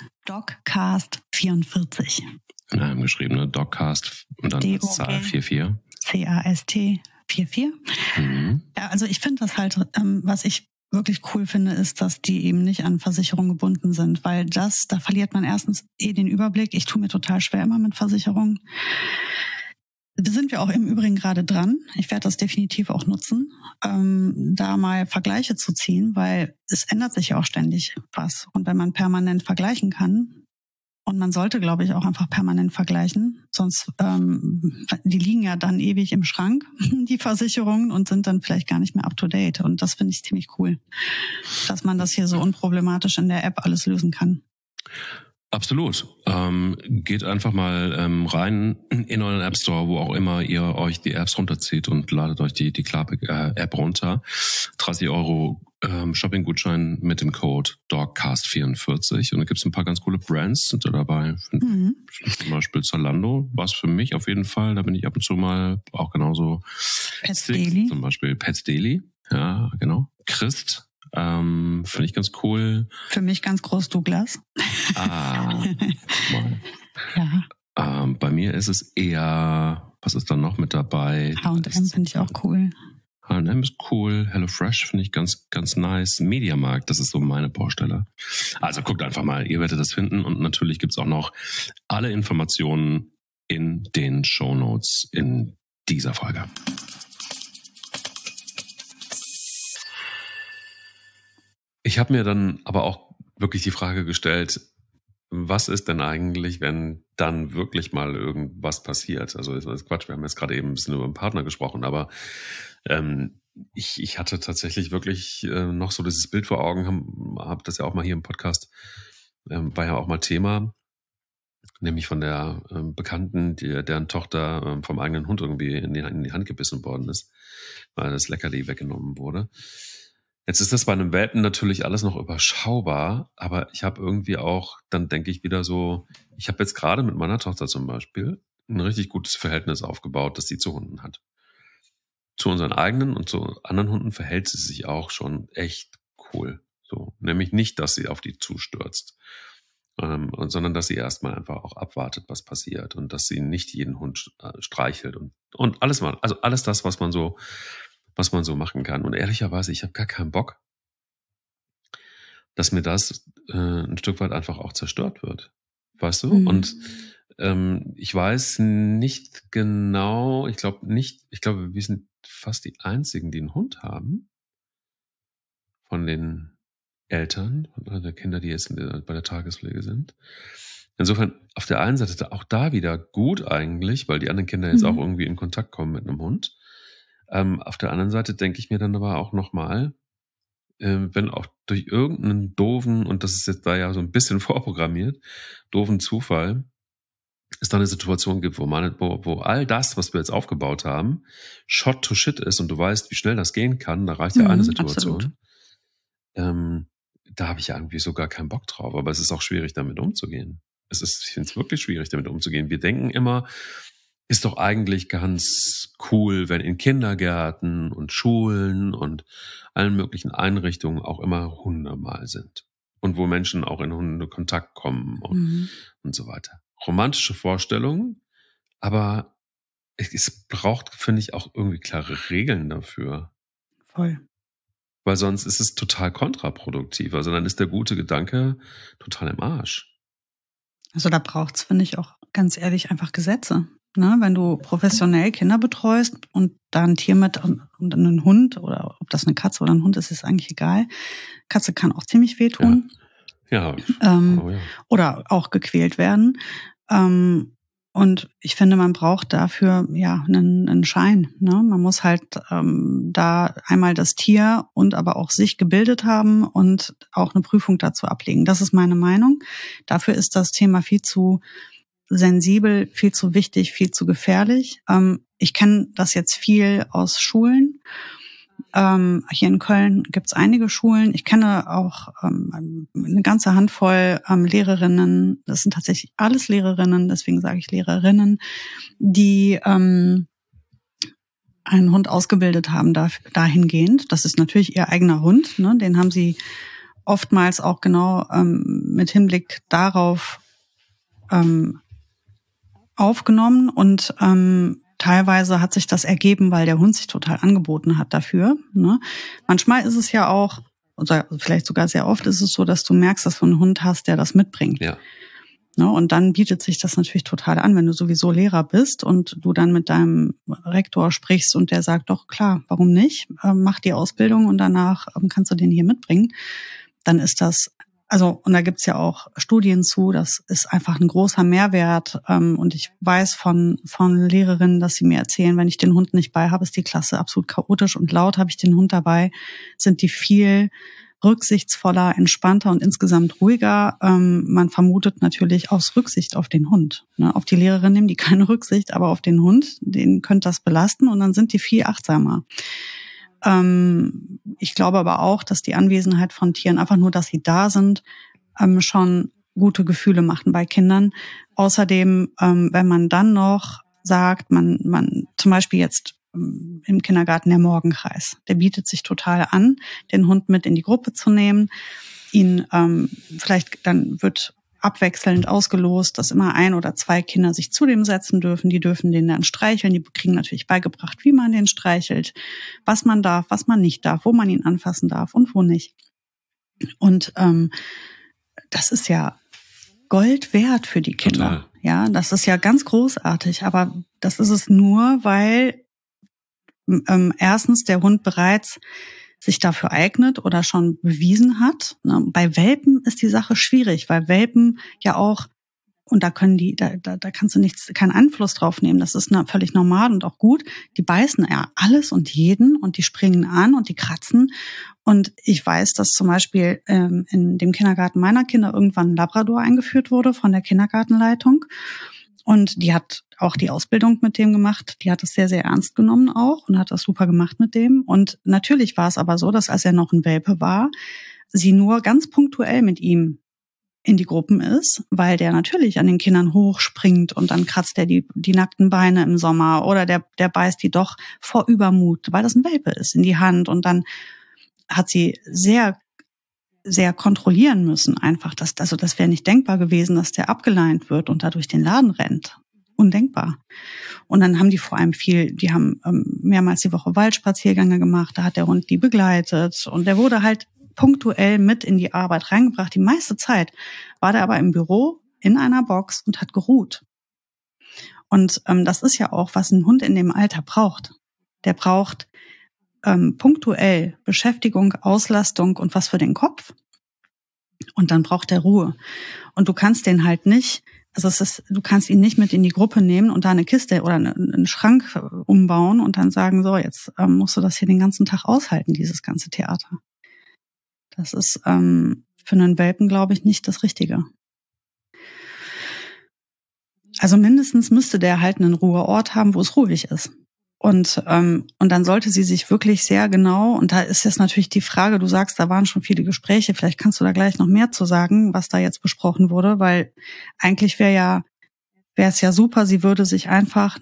DogCast44. In einem geschriebene DogCast und dann Zahl 44. CAST 44. Ja, also ich finde das halt, was ich wirklich cool finde, ist, dass die eben nicht an Versicherungen gebunden sind, weil da verliert man erstens den Überblick. Ich tue mir total schwer immer mit Versicherungen. Da sind wir auch im Übrigen gerade dran. Ich werde das definitiv auch nutzen, da mal Vergleiche zu ziehen, weil es ändert sich ja auch ständig was. Und wenn man permanent vergleichen kann, und man sollte, glaube ich, auch einfach permanent vergleichen, sonst die liegen ja dann ewig im Schrank, die Versicherungen, und sind dann vielleicht gar nicht mehr up to date. Und das finde ich ziemlich cool, dass man das hier so unproblematisch in der App alles lösen kann. Absolut. Geht einfach mal rein in euren App Store, wo auch immer ihr euch die Apps runterzieht und ladet euch die Clark App runter. 30 € Shopping-Gutschein mit dem Code DogCast44. Und da gibt es ein paar ganz coole Brands, sind da dabei. Zum Beispiel Zalando, was für mich auf jeden Fall, da bin ich ab und zu mal auch genauso. Pets Daily. Zum Beispiel Pets Daily, ja genau. Christ. Finde ich ganz cool. Für mich ganz groß Douglas. Guck mal. Ja. Bei mir ist es eher, was ist da noch mit dabei? H&M finde ich auch cool. H&M ist cool. HelloFresh finde ich ganz, ganz nice. Mediamarkt, das ist so meine Baustelle. Also guckt einfach mal, ihr werdet das finden. Und natürlich gibt's auch noch alle Informationen in den Shownotes in dieser Folge. Ich habe mir dann aber auch wirklich die Frage gestellt, was ist denn eigentlich, wenn dann wirklich mal irgendwas passiert? Also das ist Quatsch, wir haben jetzt gerade eben ein bisschen über einen Partner gesprochen, aber ich hatte tatsächlich wirklich noch so dieses Bild vor Augen, hab das ja auch mal hier im Podcast war ja auch mal Thema, nämlich von der Bekannten, deren Tochter vom eigenen Hund irgendwie in die Hand gebissen worden ist, weil das Leckerli weggenommen wurde. Jetzt ist das bei einem Welpen natürlich alles noch überschaubar, aber ich habe irgendwie auch, dann denke ich wieder so, ich habe jetzt gerade mit meiner Tochter zum Beispiel ein richtig gutes Verhältnis aufgebaut, das sie zu Hunden hat. Zu unseren eigenen und zu anderen Hunden verhält sie sich auch schon echt cool. So, nämlich nicht, dass sie auf die zustürzt, sondern dass sie erstmal einfach auch abwartet, was passiert und dass sie nicht jeden Hund streichelt und alles mal, also alles das, was man so machen kann. Und ehrlicherweise, ich habe gar keinen Bock, dass mir das ein Stück weit einfach auch zerstört wird. Weißt du? Und ich weiß nicht genau, ich glaube, wir sind fast die Einzigen, die einen Hund haben. Von den Eltern, von den Kindern, die jetzt bei der Tagespflege sind. Insofern auf der einen Seite auch da wieder gut eigentlich, weil die anderen Kinder jetzt auch irgendwie in Kontakt kommen mit einem Hund. Auf der anderen Seite denke ich mir dann aber auch nochmal, wenn auch durch irgendeinen doofen, und das ist jetzt da ja so ein bisschen vorprogrammiert, doofen Zufall, es da eine Situation gibt, wo all das, was wir jetzt aufgebaut haben, Shot to Shit ist und du weißt, wie schnell das gehen kann, da reicht ja eine Situation. Da habe ich ja irgendwie so gar keinen Bock drauf, aber es ist auch schwierig, damit umzugehen. Ich finde es wirklich schwierig, damit umzugehen. Wir denken immer, ist doch eigentlich ganz cool, wenn in Kindergärten und Schulen und allen möglichen Einrichtungen auch immer Hunde mal sind. Und wo Menschen auch in Hundekontakt kommen und so weiter. Romantische Vorstellungen, aber es braucht, finde ich, auch irgendwie klare Regeln dafür. Voll. Weil sonst ist es total kontraproduktiv. Also dann ist der gute Gedanke total im Arsch. Also da braucht's, finde ich, auch ganz ehrlich einfach Gesetze. Ne? Wenn du professionell Kinder betreust und da ein Tier mit und einen Hund oder ob das eine Katze oder ein Hund ist, ist eigentlich egal. Katze kann auch ziemlich wehtun. Ja. Oder auch gequält werden. Und ich finde, man braucht dafür ja einen Schein. Ne? Man muss halt da einmal das Tier und aber auch sich gebildet haben und auch eine Prüfung dazu ablegen. Das ist meine Meinung. Dafür ist das Thema viel zu sensibel, viel zu wichtig, viel zu gefährlich. Ich kenne das jetzt viel aus Schulen. Hier in Köln gibt's einige Schulen. Ich kenne auch eine ganze Handvoll Lehrerinnen. Das sind tatsächlich alles Lehrerinnen, deswegen sage ich Lehrerinnen, die einen Hund ausgebildet haben dahingehend. Das ist natürlich ihr eigener Hund. Ne? Den haben sie oftmals auch genau mit Hinblick darauf aufgenommen und teilweise hat sich das ergeben, weil der Hund sich total angeboten hat dafür. Ne? Manchmal ist es ja auch, oder vielleicht sogar sehr oft ist es so, dass du merkst, dass du einen Hund hast, der das mitbringt. Ja. Ne? Und dann bietet sich das natürlich total an, wenn du sowieso Lehrer bist und du dann mit deinem Rektor sprichst und der sagt, doch klar, warum nicht? Mach die Ausbildung und danach kannst du den hier mitbringen. Dann ist das, also, und da gibt's ja auch Studien zu, das ist einfach ein großer Mehrwert. Und ich weiß von Lehrerinnen, dass sie mir erzählen, wenn ich den Hund nicht bei habe, ist die Klasse absolut chaotisch und laut. Habe ich den Hund dabei, sind die viel rücksichtsvoller, entspannter und insgesamt ruhiger. Man vermutet natürlich aus Rücksicht auf den Hund. Ne? Auf die Lehrerin nehmen die keine Rücksicht, aber auf den Hund, den könnte das belasten und dann sind die viel achtsamer. Ich glaube aber auch, dass die Anwesenheit von Tieren, einfach nur, dass sie da sind, schon gute Gefühle machen bei Kindern. Außerdem, wenn man dann noch sagt, man zum Beispiel jetzt im Kindergarten der Morgenkreis, der bietet sich total an, den Hund mit in die Gruppe zu nehmen, ihn vielleicht dann wird abwechselnd ausgelost, dass immer 1 oder 2 Kinder sich zu dem setzen dürfen. Die dürfen den dann streicheln. Die kriegen natürlich beigebracht, wie man den streichelt, was man darf, was man nicht darf, wo man ihn anfassen darf und wo nicht. Und das ist ja Gold wert für die Kinder. Total. Ja, das ist ja ganz großartig. Aber das ist es nur, weil erstens der Hund bereits sich dafür eignet oder schon bewiesen hat. Bei Welpen ist die Sache schwierig, weil Welpen ja auch Und da kannst du keinen Einfluss drauf nehmen. Das ist völlig normal und auch gut. Die beißen ja alles und jeden und die springen an und die kratzen. Und ich weiß, dass zum Beispiel in dem Kindergarten meiner Kinder irgendwann ein Labrador eingeführt wurde von der Kindergartenleitung. Und die hat auch die Ausbildung mit dem gemacht. Die hat es sehr, sehr ernst genommen auch und hat das super gemacht mit dem. Und natürlich war es aber so, dass als er noch ein Welpe war, sie nur ganz punktuell mit ihm in die Gruppen ist, weil der natürlich an den Kindern hochspringt und dann kratzt er die nackten Beine im Sommer oder der beißt die doch vor Übermut, weil das ein Welpe ist, in die Hand. Und dann hat sie sehr, sehr kontrollieren müssen einfach. Das wäre nicht denkbar gewesen, dass der abgeleint wird und da durch den Laden rennt. Undenkbar. Und dann haben die vor allem die haben mehrmals die Woche Waldspaziergänge gemacht, da hat der Hund die begleitet und der wurde halt punktuell mit in die Arbeit reingebracht. Die meiste Zeit war der aber im Büro in einer Box und hat geruht. Und das ist ja auch, was ein Hund in dem Alter braucht. Der braucht punktuell Beschäftigung, Auslastung und was für den Kopf. Und dann braucht er Ruhe. Und du kannst den halt nicht, du kannst ihn nicht mit in die Gruppe nehmen und da eine Kiste oder einen Schrank umbauen und dann sagen, so, jetzt musst du das hier den ganzen Tag aushalten, dieses ganze Theater. Das ist für einen Welpen, glaube ich, nicht das Richtige. Also mindestens müsste der halt einen Ruheort haben, wo es ruhig ist. Und dann sollte sie sich wirklich sehr genau, und da ist jetzt natürlich die Frage, du sagst, da waren schon viele Gespräche, vielleicht kannst du da gleich noch mehr zu sagen, was da jetzt besprochen wurde, weil eigentlich wäre es ja super, sie würde sich einfach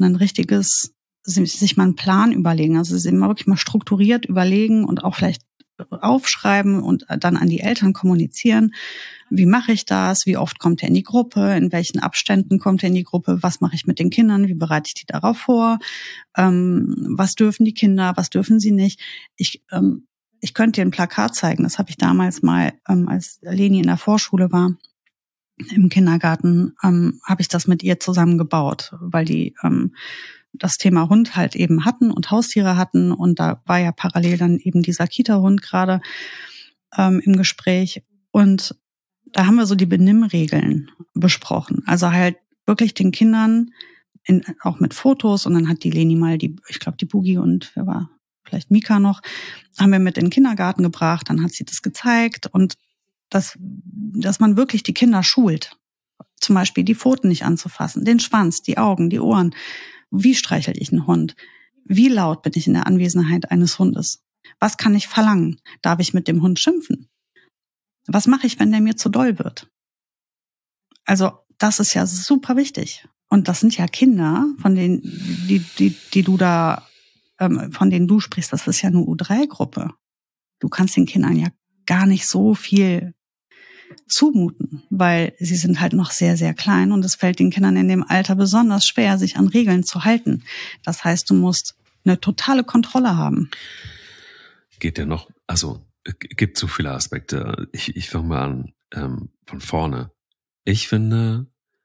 sich mal einen Plan überlegen, also sie mal wirklich mal strukturiert überlegen und auch vielleicht aufschreiben und dann an die Eltern kommunizieren. Wie mache ich das? Wie oft kommt er in die Gruppe? In welchen Abständen kommt er in die Gruppe? Was mache ich mit den Kindern? Wie bereite ich die darauf vor? Was dürfen die Kinder? Was dürfen sie nicht? Ich könnte dir ein Plakat zeigen. Das habe ich damals mal, als Leni in der Vorschule war, im Kindergarten, habe ich das mit ihr zusammen gebaut, weil die das Thema Hund halt eben hatten und Haustiere hatten. Und da war ja parallel dann eben dieser Kita-Hund gerade im Gespräch. Und da haben wir so die Benimmregeln besprochen. Also halt wirklich den Kindern, auch mit Fotos. Und dann hat die Leni mal ich glaube die Bugi und wer war vielleicht Mika noch, haben wir mit in den Kindergarten gebracht. Dann hat sie das gezeigt. Und dass man wirklich die Kinder schult. Zum Beispiel die Pfoten nicht anzufassen, den Schwanz, die Augen, die Ohren. Wie streichel ich einen Hund? Wie laut bin ich in der Anwesenheit eines Hundes? Was kann ich verlangen? Darf ich mit dem Hund schimpfen? Was mache ich, wenn der mir zu doll wird? Also das ist ja super wichtig. Und das sind ja Kinder, von denen, die du da, von denen du sprichst. Das ist ja eine U3-Gruppe. Du kannst den Kindern ja gar nicht so viel zumuten, weil sie sind halt noch sehr, sehr klein und es fällt den Kindern in dem Alter besonders schwer, sich an Regeln zu halten. Das heißt, du musst eine totale Kontrolle haben. Geht ja noch, also gibt so viele Aspekte. Ich fange mal an von vorne. Ich finde,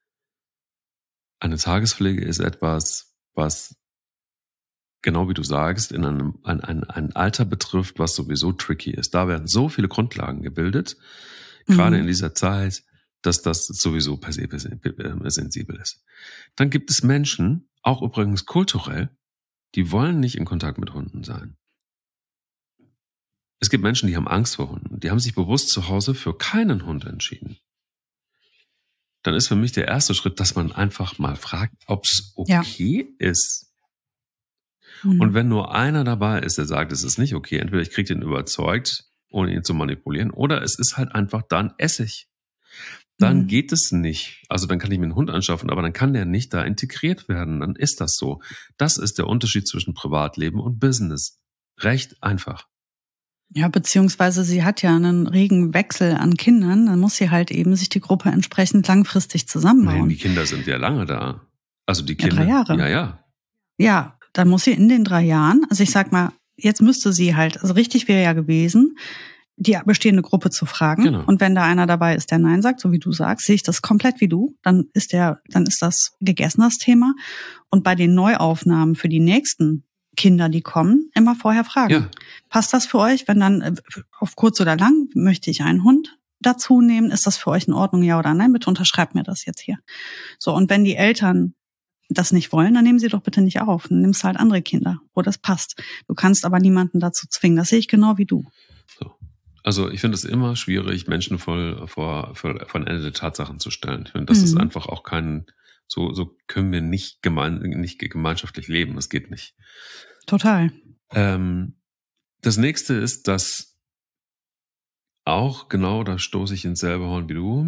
eine Tagespflege ist etwas, was genau wie du sagst, in ein Alter betrifft, was sowieso tricky ist. Da werden so viele Grundlagen gebildet, gerade in dieser Zeit, dass das sowieso per se sensibel ist. Dann gibt es Menschen, auch übrigens kulturell, die wollen nicht in Kontakt mit Hunden sein. Es gibt Menschen, die haben Angst vor Hunden. Die haben sich bewusst zu Hause für keinen Hund entschieden. Dann ist für mich der erste Schritt, dass man einfach mal fragt, ob es okay ist. Und wenn nur einer dabei ist, der sagt, es ist nicht okay, entweder ich kriege den überzeugt, ohne ihn zu manipulieren, oder es ist halt einfach dann Essig. Dann geht es nicht. Also dann kann ich mir einen Hund anschaffen, aber dann kann der nicht da integriert werden. Dann ist das so. Das ist der Unterschied zwischen Privatleben und Business. Recht einfach. Ja, beziehungsweise sie hat ja einen regen Wechsel an Kindern. Dann muss sie halt eben sich die Gruppe entsprechend langfristig zusammenbauen. Nein, die Kinder sind ja lange da. Also die Kinder. 3 Jahre. Ja. Ja, dann muss sie in den 3 Jahren, also ich sag mal, jetzt müsste sie halt, also richtig wäre ja gewesen, die bestehende Gruppe zu fragen. Genau. Und wenn da einer dabei ist, der Nein sagt, so wie du sagst, sehe ich das komplett wie du, dann ist das gegessen, das Thema. Und bei den Neuaufnahmen für die nächsten Kinder, die kommen, immer vorher fragen. Ja. Passt das für euch? Wenn dann auf kurz oder lang möchte ich einen Hund, dazu nehmen? Ist das für euch in Ordnung, ja oder nein? Bitte unterschreibt mir das jetzt hier. So, und wenn die Eltern das nicht wollen, dann nehmen sie doch bitte nicht auf. Dann nimmst du halt andere Kinder, wo das passt. Du kannst aber niemanden dazu zwingen. Das sehe ich genau wie du. So. Also ich finde es immer schwierig, Menschen vor ein Ende der Tatsachen zu stellen. Ich finde, das ist einfach auch so können wir nicht gemeinschaftlich leben. Das geht nicht. Total. Das nächste ist, dass auch genau, da stoße ich ins selbe Horn wie du,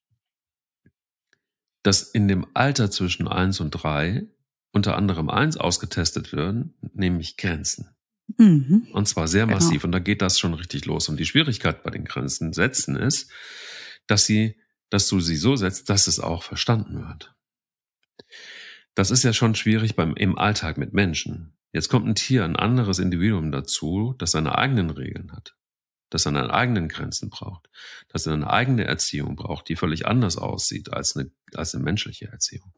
dass in dem Alter zwischen 1 und 3 unter anderem eins ausgetestet werden, nämlich Grenzen. Und zwar sehr massiv. Genau. Und da geht das schon richtig los. Und die Schwierigkeit bei den Grenzen setzen ist, dass du sie so setzt, dass es auch verstanden wird. Das ist ja schon schwierig im Alltag mit Menschen. Jetzt kommt ein Tier, ein anderes Individuum dazu, das seine eigenen Regeln hat, das seine eigenen Grenzen braucht, das eine eigene Erziehung braucht, die völlig anders aussieht als eine menschliche Erziehung.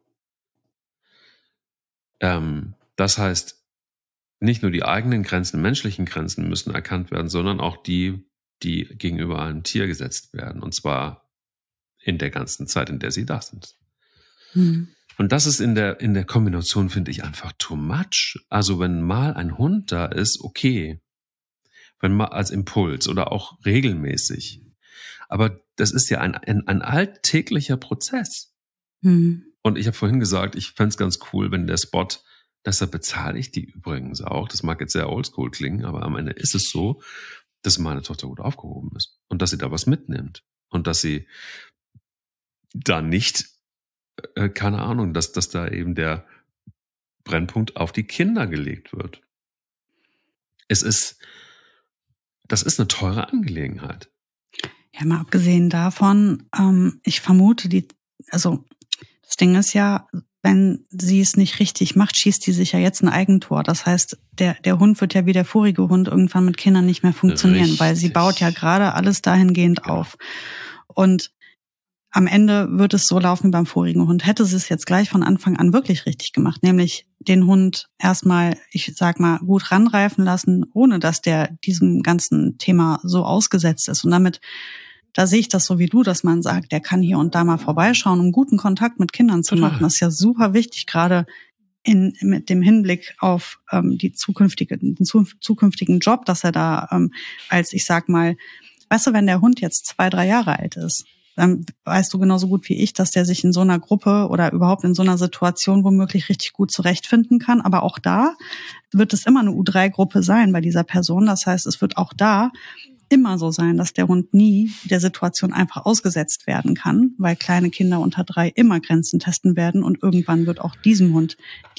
Das heißt, nicht nur die eigenen Grenzen, menschlichen Grenzen müssen erkannt werden, sondern auch die gegenüber einem Tier gesetzt werden. Und zwar in der ganzen Zeit, in der sie da sind. Und das ist in der Kombination, finde ich, einfach too much. Also wenn mal ein Hund da ist, okay. Wenn mal als Impuls oder auch regelmäßig. Aber das ist ja ein alltäglicher Prozess. Und ich habe vorhin gesagt, ich fände es ganz cool, wenn der Spot, deshalb bezahle ich die übrigens auch, das mag jetzt sehr oldschool klingen, aber am Ende ist es so, dass meine Tochter gut aufgehoben ist und dass sie da was mitnimmt und dass sie da nicht, keine Ahnung, dass da eben der Brennpunkt auf die Kinder gelegt wird. Das ist eine teure Angelegenheit. Ja, mal abgesehen davon, ich vermute, das Ding ist ja, wenn sie es nicht richtig macht, schießt die sich ja jetzt ein Eigentor. Das heißt, der Hund wird ja wie der vorige Hund irgendwann mit Kindern nicht mehr funktionieren, richtig. Weil sie baut ja gerade alles dahingehend auf. Und am Ende wird es so laufen wie beim vorigen Hund. Hätte sie es jetzt gleich von Anfang an wirklich richtig gemacht, nämlich den Hund erstmal, ich sag mal, gut ranreifen lassen, ohne dass der diesem ganzen Thema so ausgesetzt ist. Und damit, da sehe ich das so wie du, dass man sagt, der kann hier und da mal vorbeischauen, um guten Kontakt mit Kindern zu machen. Das ist ja super wichtig, gerade mit dem Hinblick auf den zukünftigen Job, dass er da als, ich sag mal, weißt du, wenn der Hund jetzt 2, 3 Jahre alt ist, dann weißt du genauso gut wie ich, dass der sich in so einer Gruppe oder überhaupt in so einer Situation womöglich richtig gut zurechtfinden kann. Aber auch da wird es immer eine U3-Gruppe sein bei dieser Person. Das heißt, es wird auch da immer so sein, dass der Hund nie der Situation einfach ausgesetzt werden kann, weil kleine Kinder unter 3 immer Grenzen testen werden und irgendwann wird auch diesem Hund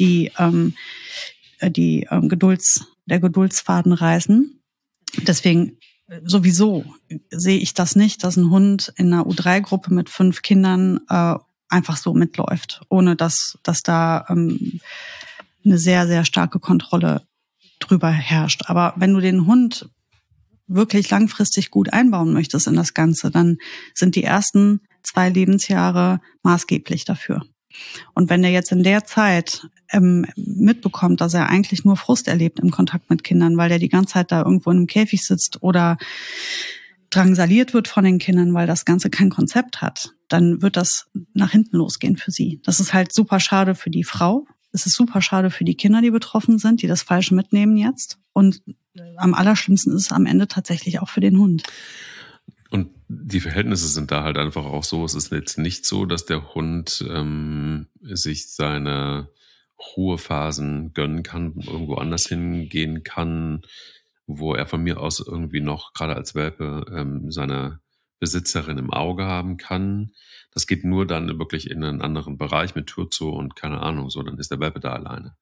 der Geduldsfaden reißen. Deswegen sowieso sehe ich das nicht, dass ein Hund in einer U3-Gruppe mit 5 Kindern einfach so mitläuft, ohne dass da eine sehr, sehr starke Kontrolle drüber herrscht. Aber wenn du den Hund wirklich langfristig gut einbauen möchtest in das Ganze, dann sind die ersten 2 Lebensjahre maßgeblich dafür. Und wenn er jetzt in der Zeit mitbekommt, dass er eigentlich nur Frust erlebt im Kontakt mit Kindern, weil er die ganze Zeit da irgendwo in einem Käfig sitzt oder drangsaliert wird von den Kindern, weil das Ganze kein Konzept hat, dann wird das nach hinten losgehen für sie. Das ist halt super schade für die Frau. Es ist super schade für die Kinder, die betroffen sind, die das Falsche mitnehmen jetzt. Und am allerschlimmsten ist es am Ende tatsächlich auch für den Hund. Und die Verhältnisse sind da halt einfach auch so. Es ist jetzt nicht so, dass der Hund sich seine Ruhephasen gönnen kann, irgendwo anders hingehen kann, wo er von mir aus irgendwie noch, gerade als Welpe, seine Besitzerin im Auge haben kann. Das geht nur dann wirklich in einen anderen Bereich mit Tür zu und keine Ahnung, so, dann ist der Welpe da alleine.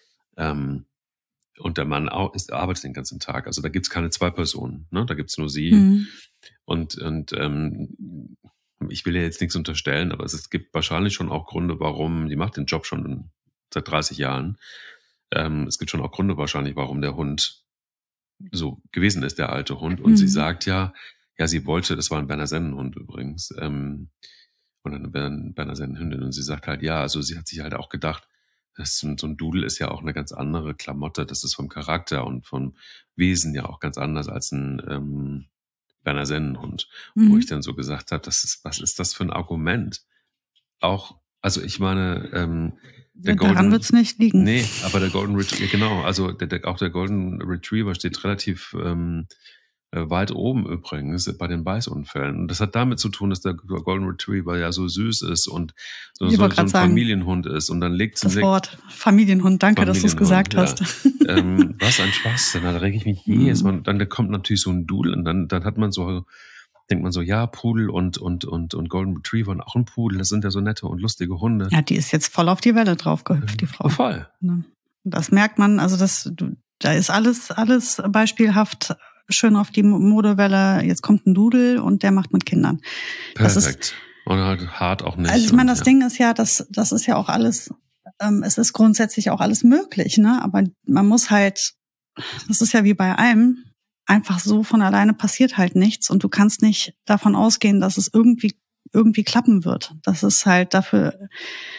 Und der Mann arbeitet den ganzen Tag. Also da gibt's keine 2 Personen, ne? Da gibt's nur sie. Mhm. Und ich will ja jetzt nichts unterstellen, aber es gibt wahrscheinlich schon auch Gründe, warum, die macht den Job schon seit 30 Jahren. Es gibt schon auch Gründe wahrscheinlich, warum der Hund so gewesen ist, der alte Hund. Und sie sagt ja, sie wollte, das war ein Berner Sennenhund übrigens, und eine Berner Sennenhündin. Und sie sagt halt, ja, also sie hat sich halt auch gedacht, so ein Dudel ist ja auch eine ganz andere Klamotte. Das ist vom Charakter und vom Wesen ja auch ganz anders als ein Berner Sennenhund, wo ich dann so gesagt habe, was ist das für ein Argument? Auch, also ich meine, daran wird's nicht liegen. Nee, aber der Golden Retriever, genau, also auch der Golden Retriever steht relativ weit oben übrigens bei den Beißunfällen. Und das hat damit zu tun, dass der Golden Retriever ja so süß ist und so ein Familienhund ist. Und dann legt das Wort Familienhund, danke, dass du es gesagt hast. Was ein Spaß, dann rege ich mich jedes Mal. Dann kommt natürlich so ein Dudel und dann hat man so, denkt man so, ja, Pudel und Golden Retriever und auch ein Pudel, das sind ja so nette und lustige Hunde. Ja, die ist jetzt voll auf die Welle drauf gehüpft, die Frau. Voll. Das merkt man, also da ist alles beispielhaft schön auf die Modewelle. Jetzt kommt ein Dudel und der macht mit Kindern. Perfekt. Und halt hart auch nicht. Also ich meine, das Ding ist ja, das ist ja auch alles, es ist grundsätzlich auch alles möglich, ne? Aber man muss halt, das ist ja wie bei allem, einfach so von alleine passiert halt nichts und du kannst nicht davon ausgehen, dass es irgendwie klappen wird. Das ist halt dafür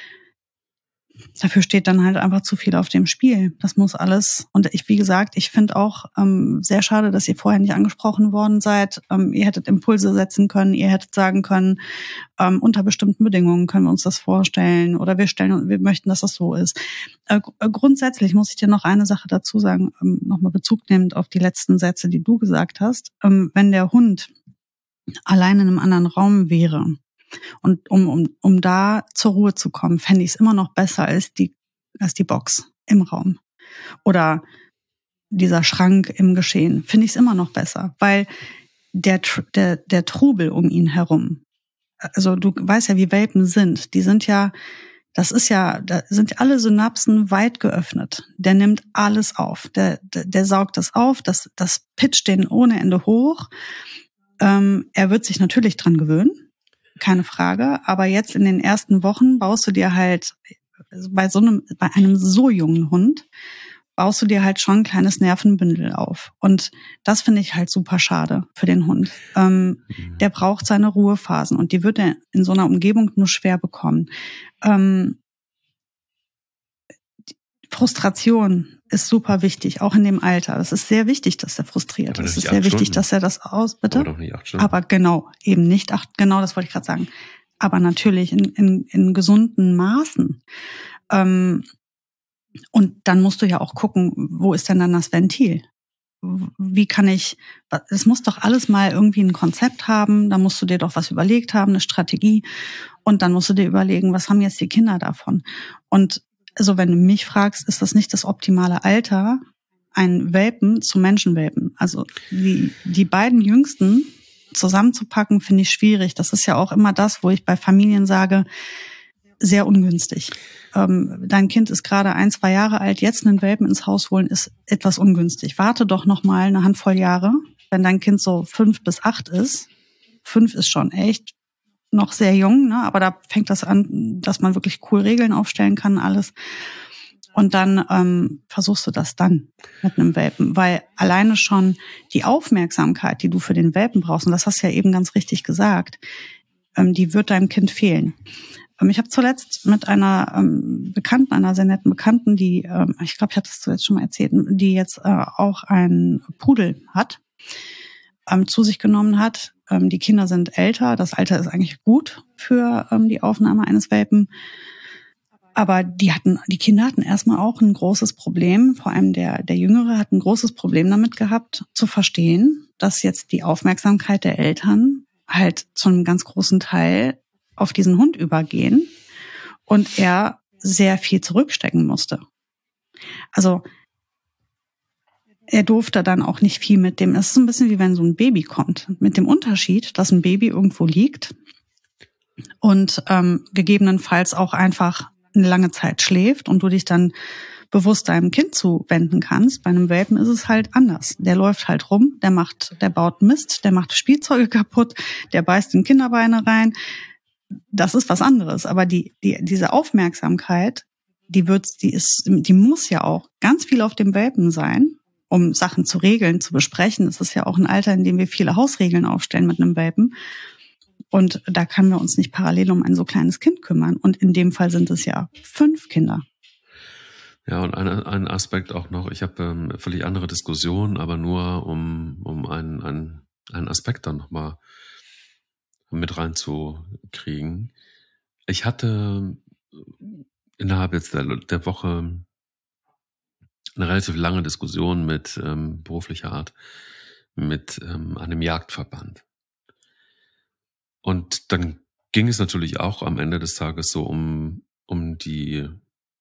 steht dann halt einfach zu viel auf dem Spiel. Das muss alles. Und wie gesagt, ich finde auch sehr schade, dass ihr vorher nicht angesprochen worden seid. Ihr hättet Impulse setzen können, ihr hättet sagen können, unter bestimmten Bedingungen können wir uns das vorstellen oder wir möchten, dass das so ist. Grundsätzlich muss ich dir noch eine Sache dazu sagen, nochmal Bezug nehmend auf die letzten Sätze, die du gesagt hast. Wenn der Hund allein in einem anderen Raum wäre, und um da zur Ruhe zu kommen, fände ich es immer noch besser als die Box im Raum. Oder dieser Schrank im Geschehen. Finde ich es immer noch besser. Weil der Trubel um ihn herum, also du weißt ja, wie Welpen sind. Die sind ja, da sind alle Synapsen weit geöffnet. Der nimmt alles auf. Der saugt das auf, das pitcht den ohne Ende hoch. Er wird sich natürlich dran gewöhnen. Keine Frage, aber jetzt in den ersten Wochen baust du dir halt bei einem so jungen Hund baust du dir halt schon ein kleines Nervenbündel auf. Und das finde ich halt super schade für den Hund. Der braucht seine Ruhephasen und die wird er in so einer Umgebung nur schwer bekommen. Frustration ist super wichtig, auch in dem Alter. Das ist sehr wichtig, dass er frustriert ist. Es ist sehr wichtig, dass er das bitte? Aber doch nicht 8 Stunden. Aber genau, eben nicht 8, genau, das wollte ich gerade sagen. Aber natürlich in gesunden Maßen. Und dann musst du ja auch gucken, wo ist denn dann das Ventil? Wie kann es muss doch alles mal irgendwie ein Konzept haben, da musst du dir doch was überlegt haben, eine Strategie. Und dann musst du dir überlegen, was haben jetzt die Kinder davon? Und also wenn du mich fragst, ist das nicht das optimale Alter, ein Welpen zum Menschenwelpen. Also die beiden Jüngsten zusammenzupacken, finde ich schwierig. Das ist ja auch immer das, wo ich bei Familien sage, sehr ungünstig. Dein Kind ist gerade 1-2 Jahre alt, jetzt einen Welpen ins Haus holen, ist etwas ungünstig. Warte doch noch mal eine Handvoll Jahre, wenn dein Kind so 5 bis 8 ist. 5 ist schon echt noch sehr jung, ne? Aber da fängt das an, dass man wirklich cool Regeln aufstellen kann, alles. Und dann versuchst du das dann mit einem Welpen, weil alleine schon die Aufmerksamkeit, die du für den Welpen brauchst, und das hast du ja eben ganz richtig gesagt, die wird deinem Kind fehlen. Ich habe zuletzt mit einer Bekannten, einer sehr netten Bekannten, die, ich glaube, ich hatte es zuletzt schon mal erzählt, die jetzt auch einen Pudel hat, zu sich genommen hat. Die Kinder sind älter, das Alter ist eigentlich gut für die Aufnahme eines Welpen. Aber die Kinder hatten erstmal auch ein großes Problem, vor allem der Jüngere hat ein großes Problem damit gehabt, zu verstehen, dass jetzt die Aufmerksamkeit der Eltern halt zu einem ganz großen Teil auf diesen Hund übergehen und er sehr viel zurückstecken musste. Also er durfte dann auch nicht viel mit dem, es ist ein bisschen wie wenn so ein Baby kommt, mit dem Unterschied, dass ein Baby irgendwo liegt und gegebenenfalls auch einfach eine lange Zeit schläft und du dich dann bewusst deinem Kind zuwenden kannst. Bei einem Welpen ist es halt anders. Der läuft halt rum, der baut Mist, der macht Spielzeuge kaputt, der beißt in Kinderbeine rein. Das ist was anderes. Aber diese Aufmerksamkeit, die muss ja auch ganz viel auf dem Welpen sein, um Sachen zu regeln, zu besprechen. Das ist ja auch ein Alter, in dem wir viele Hausregeln aufstellen mit einem Welpen. Und da können wir uns nicht parallel um ein so kleines Kind kümmern. Und in dem Fall sind es ja 5 Kinder. Ja, und ein Aspekt auch noch, ich habe völlig andere Diskussionen, aber nur um ein Aspekt dann nochmal mit reinzukriegen. Ich hatte innerhalb jetzt der Woche eine relativ lange Diskussion mit beruflicher Art mit einem Jagdverband. Und dann ging es natürlich auch am Ende des Tages so um die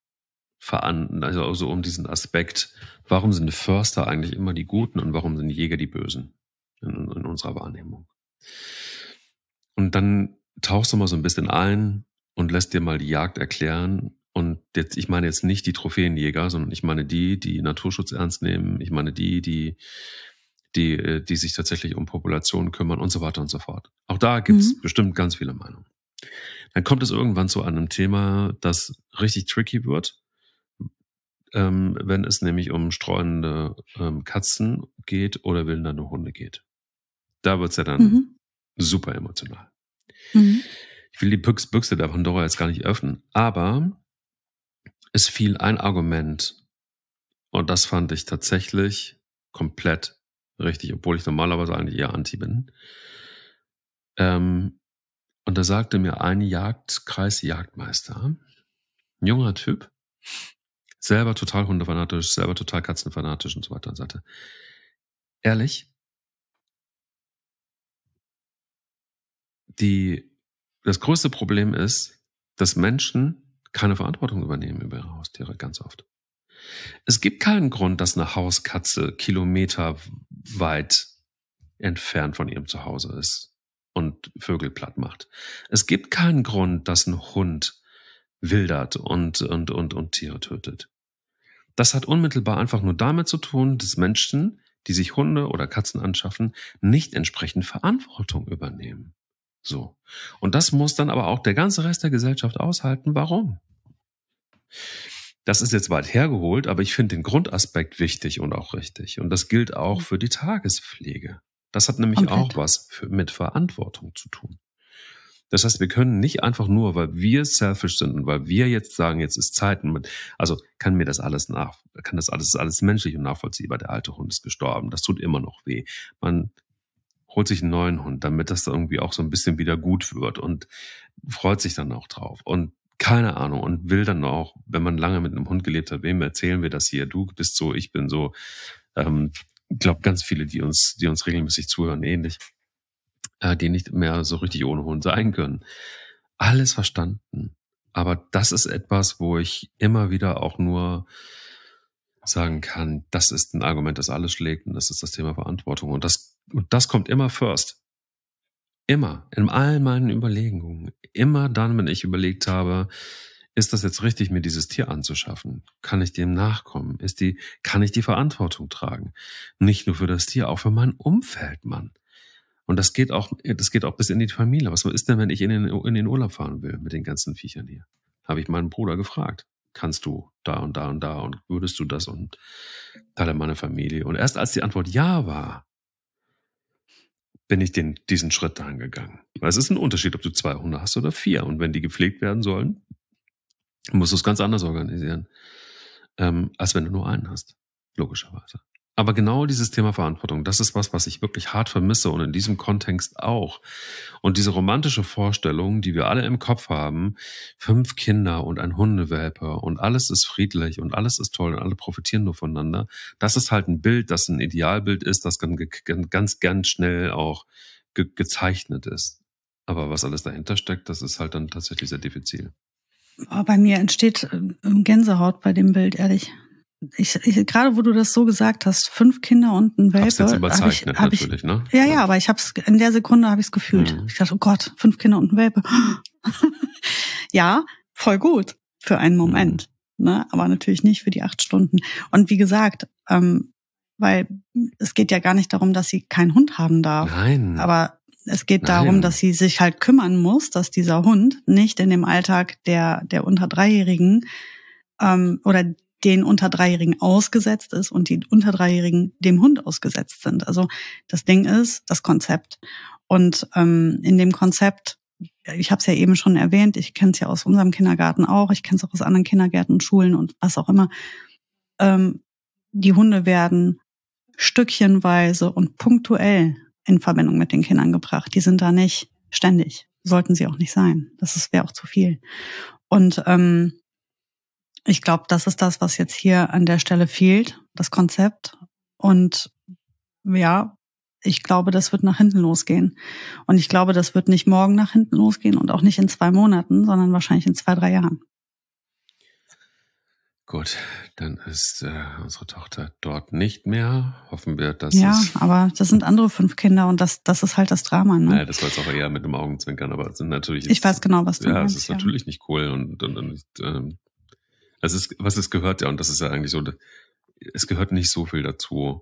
also um diesen Aspekt, warum sind Förster eigentlich immer die Guten und warum sind Jäger die Bösen in unserer Wahrnehmung. Und dann tauchst du mal so ein bisschen ein und lässt dir mal die Jagd erklären. Und jetzt, ich meine jetzt nicht die Trophäenjäger, sondern ich meine die Naturschutz ernst nehmen. Ich meine die sich tatsächlich um Populationen kümmern und so weiter und so fort. Auch da gibt es bestimmt ganz viele Meinungen. Dann kommt es irgendwann zu einem Thema, das richtig tricky wird, wenn es nämlich um streunende Katzen geht oder wildernde Hunde geht. Da wird's ja dann super emotional. Ich will die Büchse der Pandora jetzt gar nicht öffnen, aber es fiel ein Argument und das fand ich tatsächlich komplett richtig, obwohl ich normalerweise eigentlich eher anti bin. Und da sagte mir ein Kreisjagdmeister, ein junger Typ, selber total hundefanatisch, selber total katzenfanatisch und so weiter und sagte, ehrlich, das größte Problem ist, dass Menschen keine Verantwortung übernehmen über ihre Haustiere ganz oft. Es gibt keinen Grund, dass eine Hauskatze kilometerweit entfernt von ihrem Zuhause ist und Vögel platt macht. Es gibt keinen Grund, dass ein Hund wildert und Tiere tötet. Das hat unmittelbar einfach nur damit zu tun, dass Menschen, die sich Hunde oder Katzen anschaffen, nicht entsprechend Verantwortung übernehmen. So. Und das muss dann aber auch der ganze Rest der Gesellschaft aushalten. Warum? Das ist jetzt weit hergeholt, aber ich finde den Grundaspekt wichtig und auch richtig. Und das gilt auch für die Tagespflege. Das hat nämlich auch was mit Verantwortung zu tun. Das heißt, wir können nicht einfach nur, weil wir selfish sind und weil wir jetzt sagen, jetzt ist Zeit, also kann das alles menschlich und nachvollziehbar. Der alte Hund ist gestorben. Das tut immer noch weh. Man holt sich einen neuen Hund, damit das irgendwie auch so ein bisschen wieder gut wird und freut sich dann auch drauf. Und keine Ahnung, und will dann auch, wenn man lange mit einem Hund gelebt hat, wem erzählen wir das hier? Du bist so, ich bin so. Ich glaube, ganz viele, die uns regelmäßig zuhören, ähnlich, die nicht mehr so richtig ohne Hund sein können. Alles verstanden. Aber das ist etwas, wo ich immer wieder auch nur sagen kann, das ist ein Argument, das alles schlägt, und das ist das Thema Verantwortung. Und das kommt immer first. Immer. In all meinen Überlegungen. Immer dann, wenn ich überlegt habe, ist das jetzt richtig, mir dieses Tier anzuschaffen? Kann ich dem nachkommen? Kann ich die Verantwortung tragen? Nicht nur für das Tier, auch für mein Umfeld, Mann. Und das geht auch bis in die Familie. Was ist denn, wenn ich in den Urlaub fahren will mit den ganzen Viechern hier? Habe ich meinen Bruder gefragt. Kannst du da und da und da und würdest du das und Teile meiner Familie? Und erst als die Antwort ja war, bin ich diesen Schritt dahin gegangen. Weil es ist ein Unterschied, ob du 2 Hunde hast oder 4. Und wenn die gepflegt werden sollen, musst du es ganz anders organisieren, als wenn du nur einen hast. Logischerweise. Aber genau dieses Thema Verantwortung, das ist was ich wirklich hart vermisse und in diesem Kontext auch. Und diese romantische Vorstellung, die wir alle im Kopf haben, 5 Kinder und ein Hundewelpe und alles ist friedlich und alles ist toll und alle profitieren nur voneinander, das ist halt ein Bild, das ein Idealbild ist, das ganz schnell auch gezeichnet ist. Aber was alles dahinter steckt, das ist halt dann tatsächlich sehr diffizil. Bei mir entsteht Gänsehaut bei dem Bild, ehrlich. Gerade wo du das so gesagt hast, 5 Kinder und ein Welpe. Hab's jetzt überzeichnet, natürlich, ne? Ja, aber in der Sekunde habe ich es gefühlt. Ich dachte, oh Gott, 5 Kinder und ein Welpe. Ja, voll gut für einen Moment, ne? Aber natürlich nicht für die 8 Stunden. Und wie gesagt, weil es geht ja gar nicht darum, dass sie keinen Hund haben darf. Nein. Aber es geht darum, dass sie sich halt kümmern muss, dass dieser Hund nicht in dem Alltag der unter 3-Jährigen oder den unter 3-Jährigen ausgesetzt ist und die unter 3-Jährigen dem Hund ausgesetzt sind. Also das Ding ist das Konzept. Und in dem Konzept, ich habe es ja eben schon erwähnt, ich kenne es ja aus unserem Kindergarten auch, ich kenne es auch aus anderen Kindergärten und Schulen und was auch immer. Die Hunde werden stückchenweise und punktuell in Verbindung mit den Kindern gebracht. Die sind da nicht ständig. Sollten sie auch nicht sein. Das wäre auch zu viel. Und ich glaube, das ist das, was jetzt hier an der Stelle fehlt, das Konzept. Und ja, ich glaube, das wird nach hinten losgehen. Und ich glaube, das wird nicht morgen nach hinten losgehen und auch nicht in 2 Monaten, sondern wahrscheinlich in 2, 3 Jahren. Gut, dann ist unsere Tochter dort nicht mehr. Hoffen wir, dass aber das sind andere 5 Kinder und das ist halt das Drama. Ne? Ja, das war jetzt auch eher mit dem Augenzwinkern, aber es sind natürlich... Ich weiß genau, was du meinst. Ja, es ist natürlich nicht cool und es gehört ja, und das ist ja eigentlich so, es gehört nicht so viel dazu,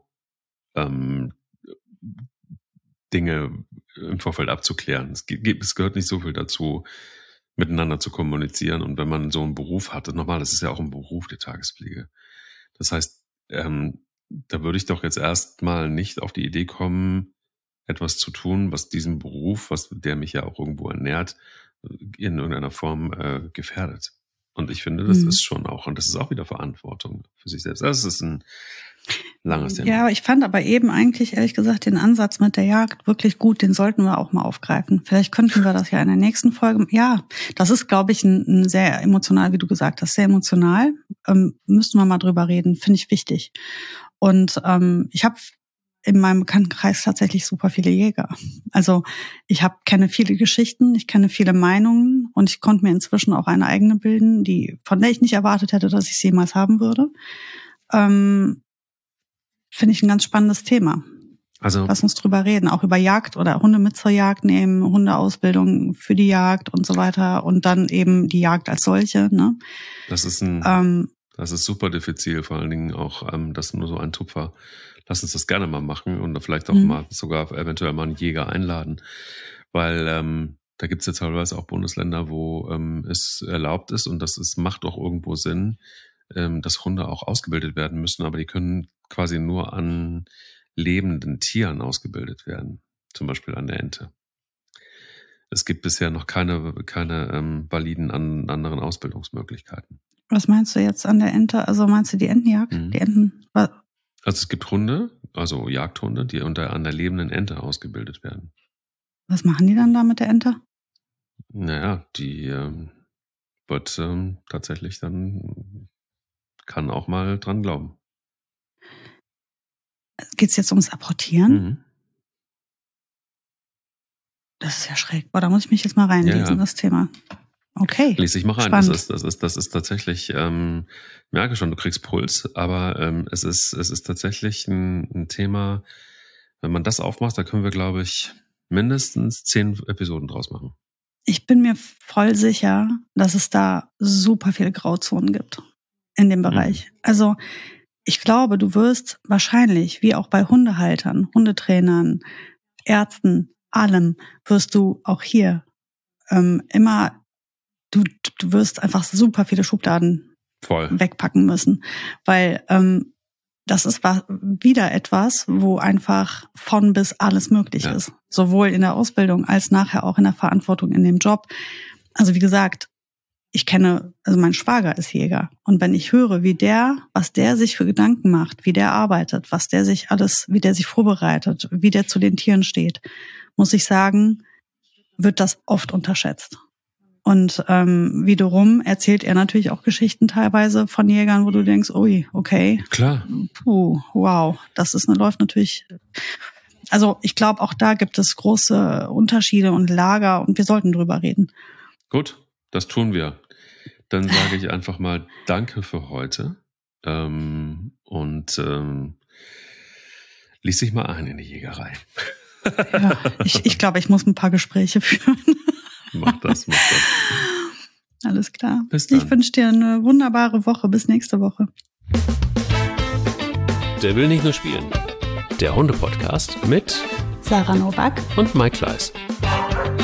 Dinge im Vorfeld abzuklären. Es gehört nicht so viel dazu, miteinander zu kommunizieren. Und wenn man so einen Beruf hat, das ist ja auch ein Beruf, die Tagespflege. Das heißt, da würde ich doch jetzt erstmal nicht auf die Idee kommen, etwas zu tun, was diesen Beruf, der mich ja auch irgendwo ernährt, in irgendeiner Form gefährdet. Und ich finde, das ist schon auch, und das ist auch wieder Verantwortung für sich selbst. Das ist ein langes Thema. Ja, ich fand aber eben eigentlich, ehrlich gesagt, den Ansatz mit der Jagd wirklich gut. Den sollten wir auch mal aufgreifen. Vielleicht könnten wir das ja in der nächsten Folge. Ja, das ist, glaube ich, ein sehr emotional, wie du gesagt hast, sehr emotional. Müssten wir mal drüber reden. Finde ich wichtig. Und ich habe in meinem Bekanntenkreis tatsächlich super viele Jäger. Also ich kenne viele Geschichten, ich kenne viele Meinungen und ich konnte mir inzwischen auch eine eigene bilden, von der ich nicht erwartet hätte, dass ich sie jemals haben würde. Finde ich ein ganz spannendes Thema. Also lass uns drüber reden, auch über Jagd oder Hunde mit zur Jagd nehmen, Hundeausbildung für die Jagd und so weiter und dann eben die Jagd als solche. Ne? Das ist super diffizil, vor allen Dingen auch das nur so ein Tupfer. Lass uns das gerne mal machen und vielleicht auch mal sogar eventuell mal einen Jäger einladen, weil da gibt es ja teilweise auch Bundesländer, wo es erlaubt ist und macht auch irgendwo Sinn, dass Hunde auch ausgebildet werden müssen, aber die können quasi nur an lebenden Tieren ausgebildet werden, zum Beispiel an der Ente. Es gibt bisher noch keine validen anderen Ausbildungsmöglichkeiten. Was meinst du jetzt an der Ente? Also meinst du die Entenjagd? Die Enten? Also es gibt Hunde, also Jagdhunde, die an der lebenden Ente ausgebildet werden. Was machen die dann da mit der Ente? Naja, die wird tatsächlich dann, kann auch mal dran glauben. Geht's jetzt ums Apportieren? Das ist ja schräg. Boah, da muss ich mich jetzt mal reinlesen, in das Thema. Okay. Lies dich mal rein. Das ist tatsächlich, merke schon, du kriegst Puls, aber es ist tatsächlich ein Thema, wenn man das aufmacht, da können wir, glaube ich, mindestens 10 Episoden draus machen. Ich bin mir voll sicher, dass es da super viele Grauzonen gibt in dem Bereich. Also ich glaube, du wirst wahrscheinlich, wie auch bei Hundehaltern, Hundetrainern, Ärzten, allem, wirst du auch hier immer, du wirst einfach super viele Schubladen wegpacken müssen, weil das ist wieder etwas, wo einfach von bis alles möglich ist. Sowohl in der Ausbildung als nachher auch in der Verantwortung in dem Job. Also wie gesagt, also mein Schwager ist Jäger. Und wenn ich höre, was der sich für Gedanken macht, wie der arbeitet, wie der sich vorbereitet, wie der zu den Tieren steht, muss ich sagen, wird das oft unterschätzt. Und wiederum erzählt er natürlich auch Geschichten teilweise von Jägern, wo du denkst, ui, okay. Klar. Wow, läuft natürlich. Also ich glaube, auch da gibt es große Unterschiede und Lager und wir sollten drüber reden. Gut, das tun wir. Dann sage ich einfach mal Danke für heute und lies dich mal ein in die Jägerei. Ja, ich glaube, ich muss ein paar Gespräche führen. Mach das. Alles klar. Bis dann. Ich wünsche dir eine wunderbare Woche. Bis nächste Woche. Der will nicht nur spielen. Der Hunde-Podcast mit Sarah Novak und Mike Kleiss.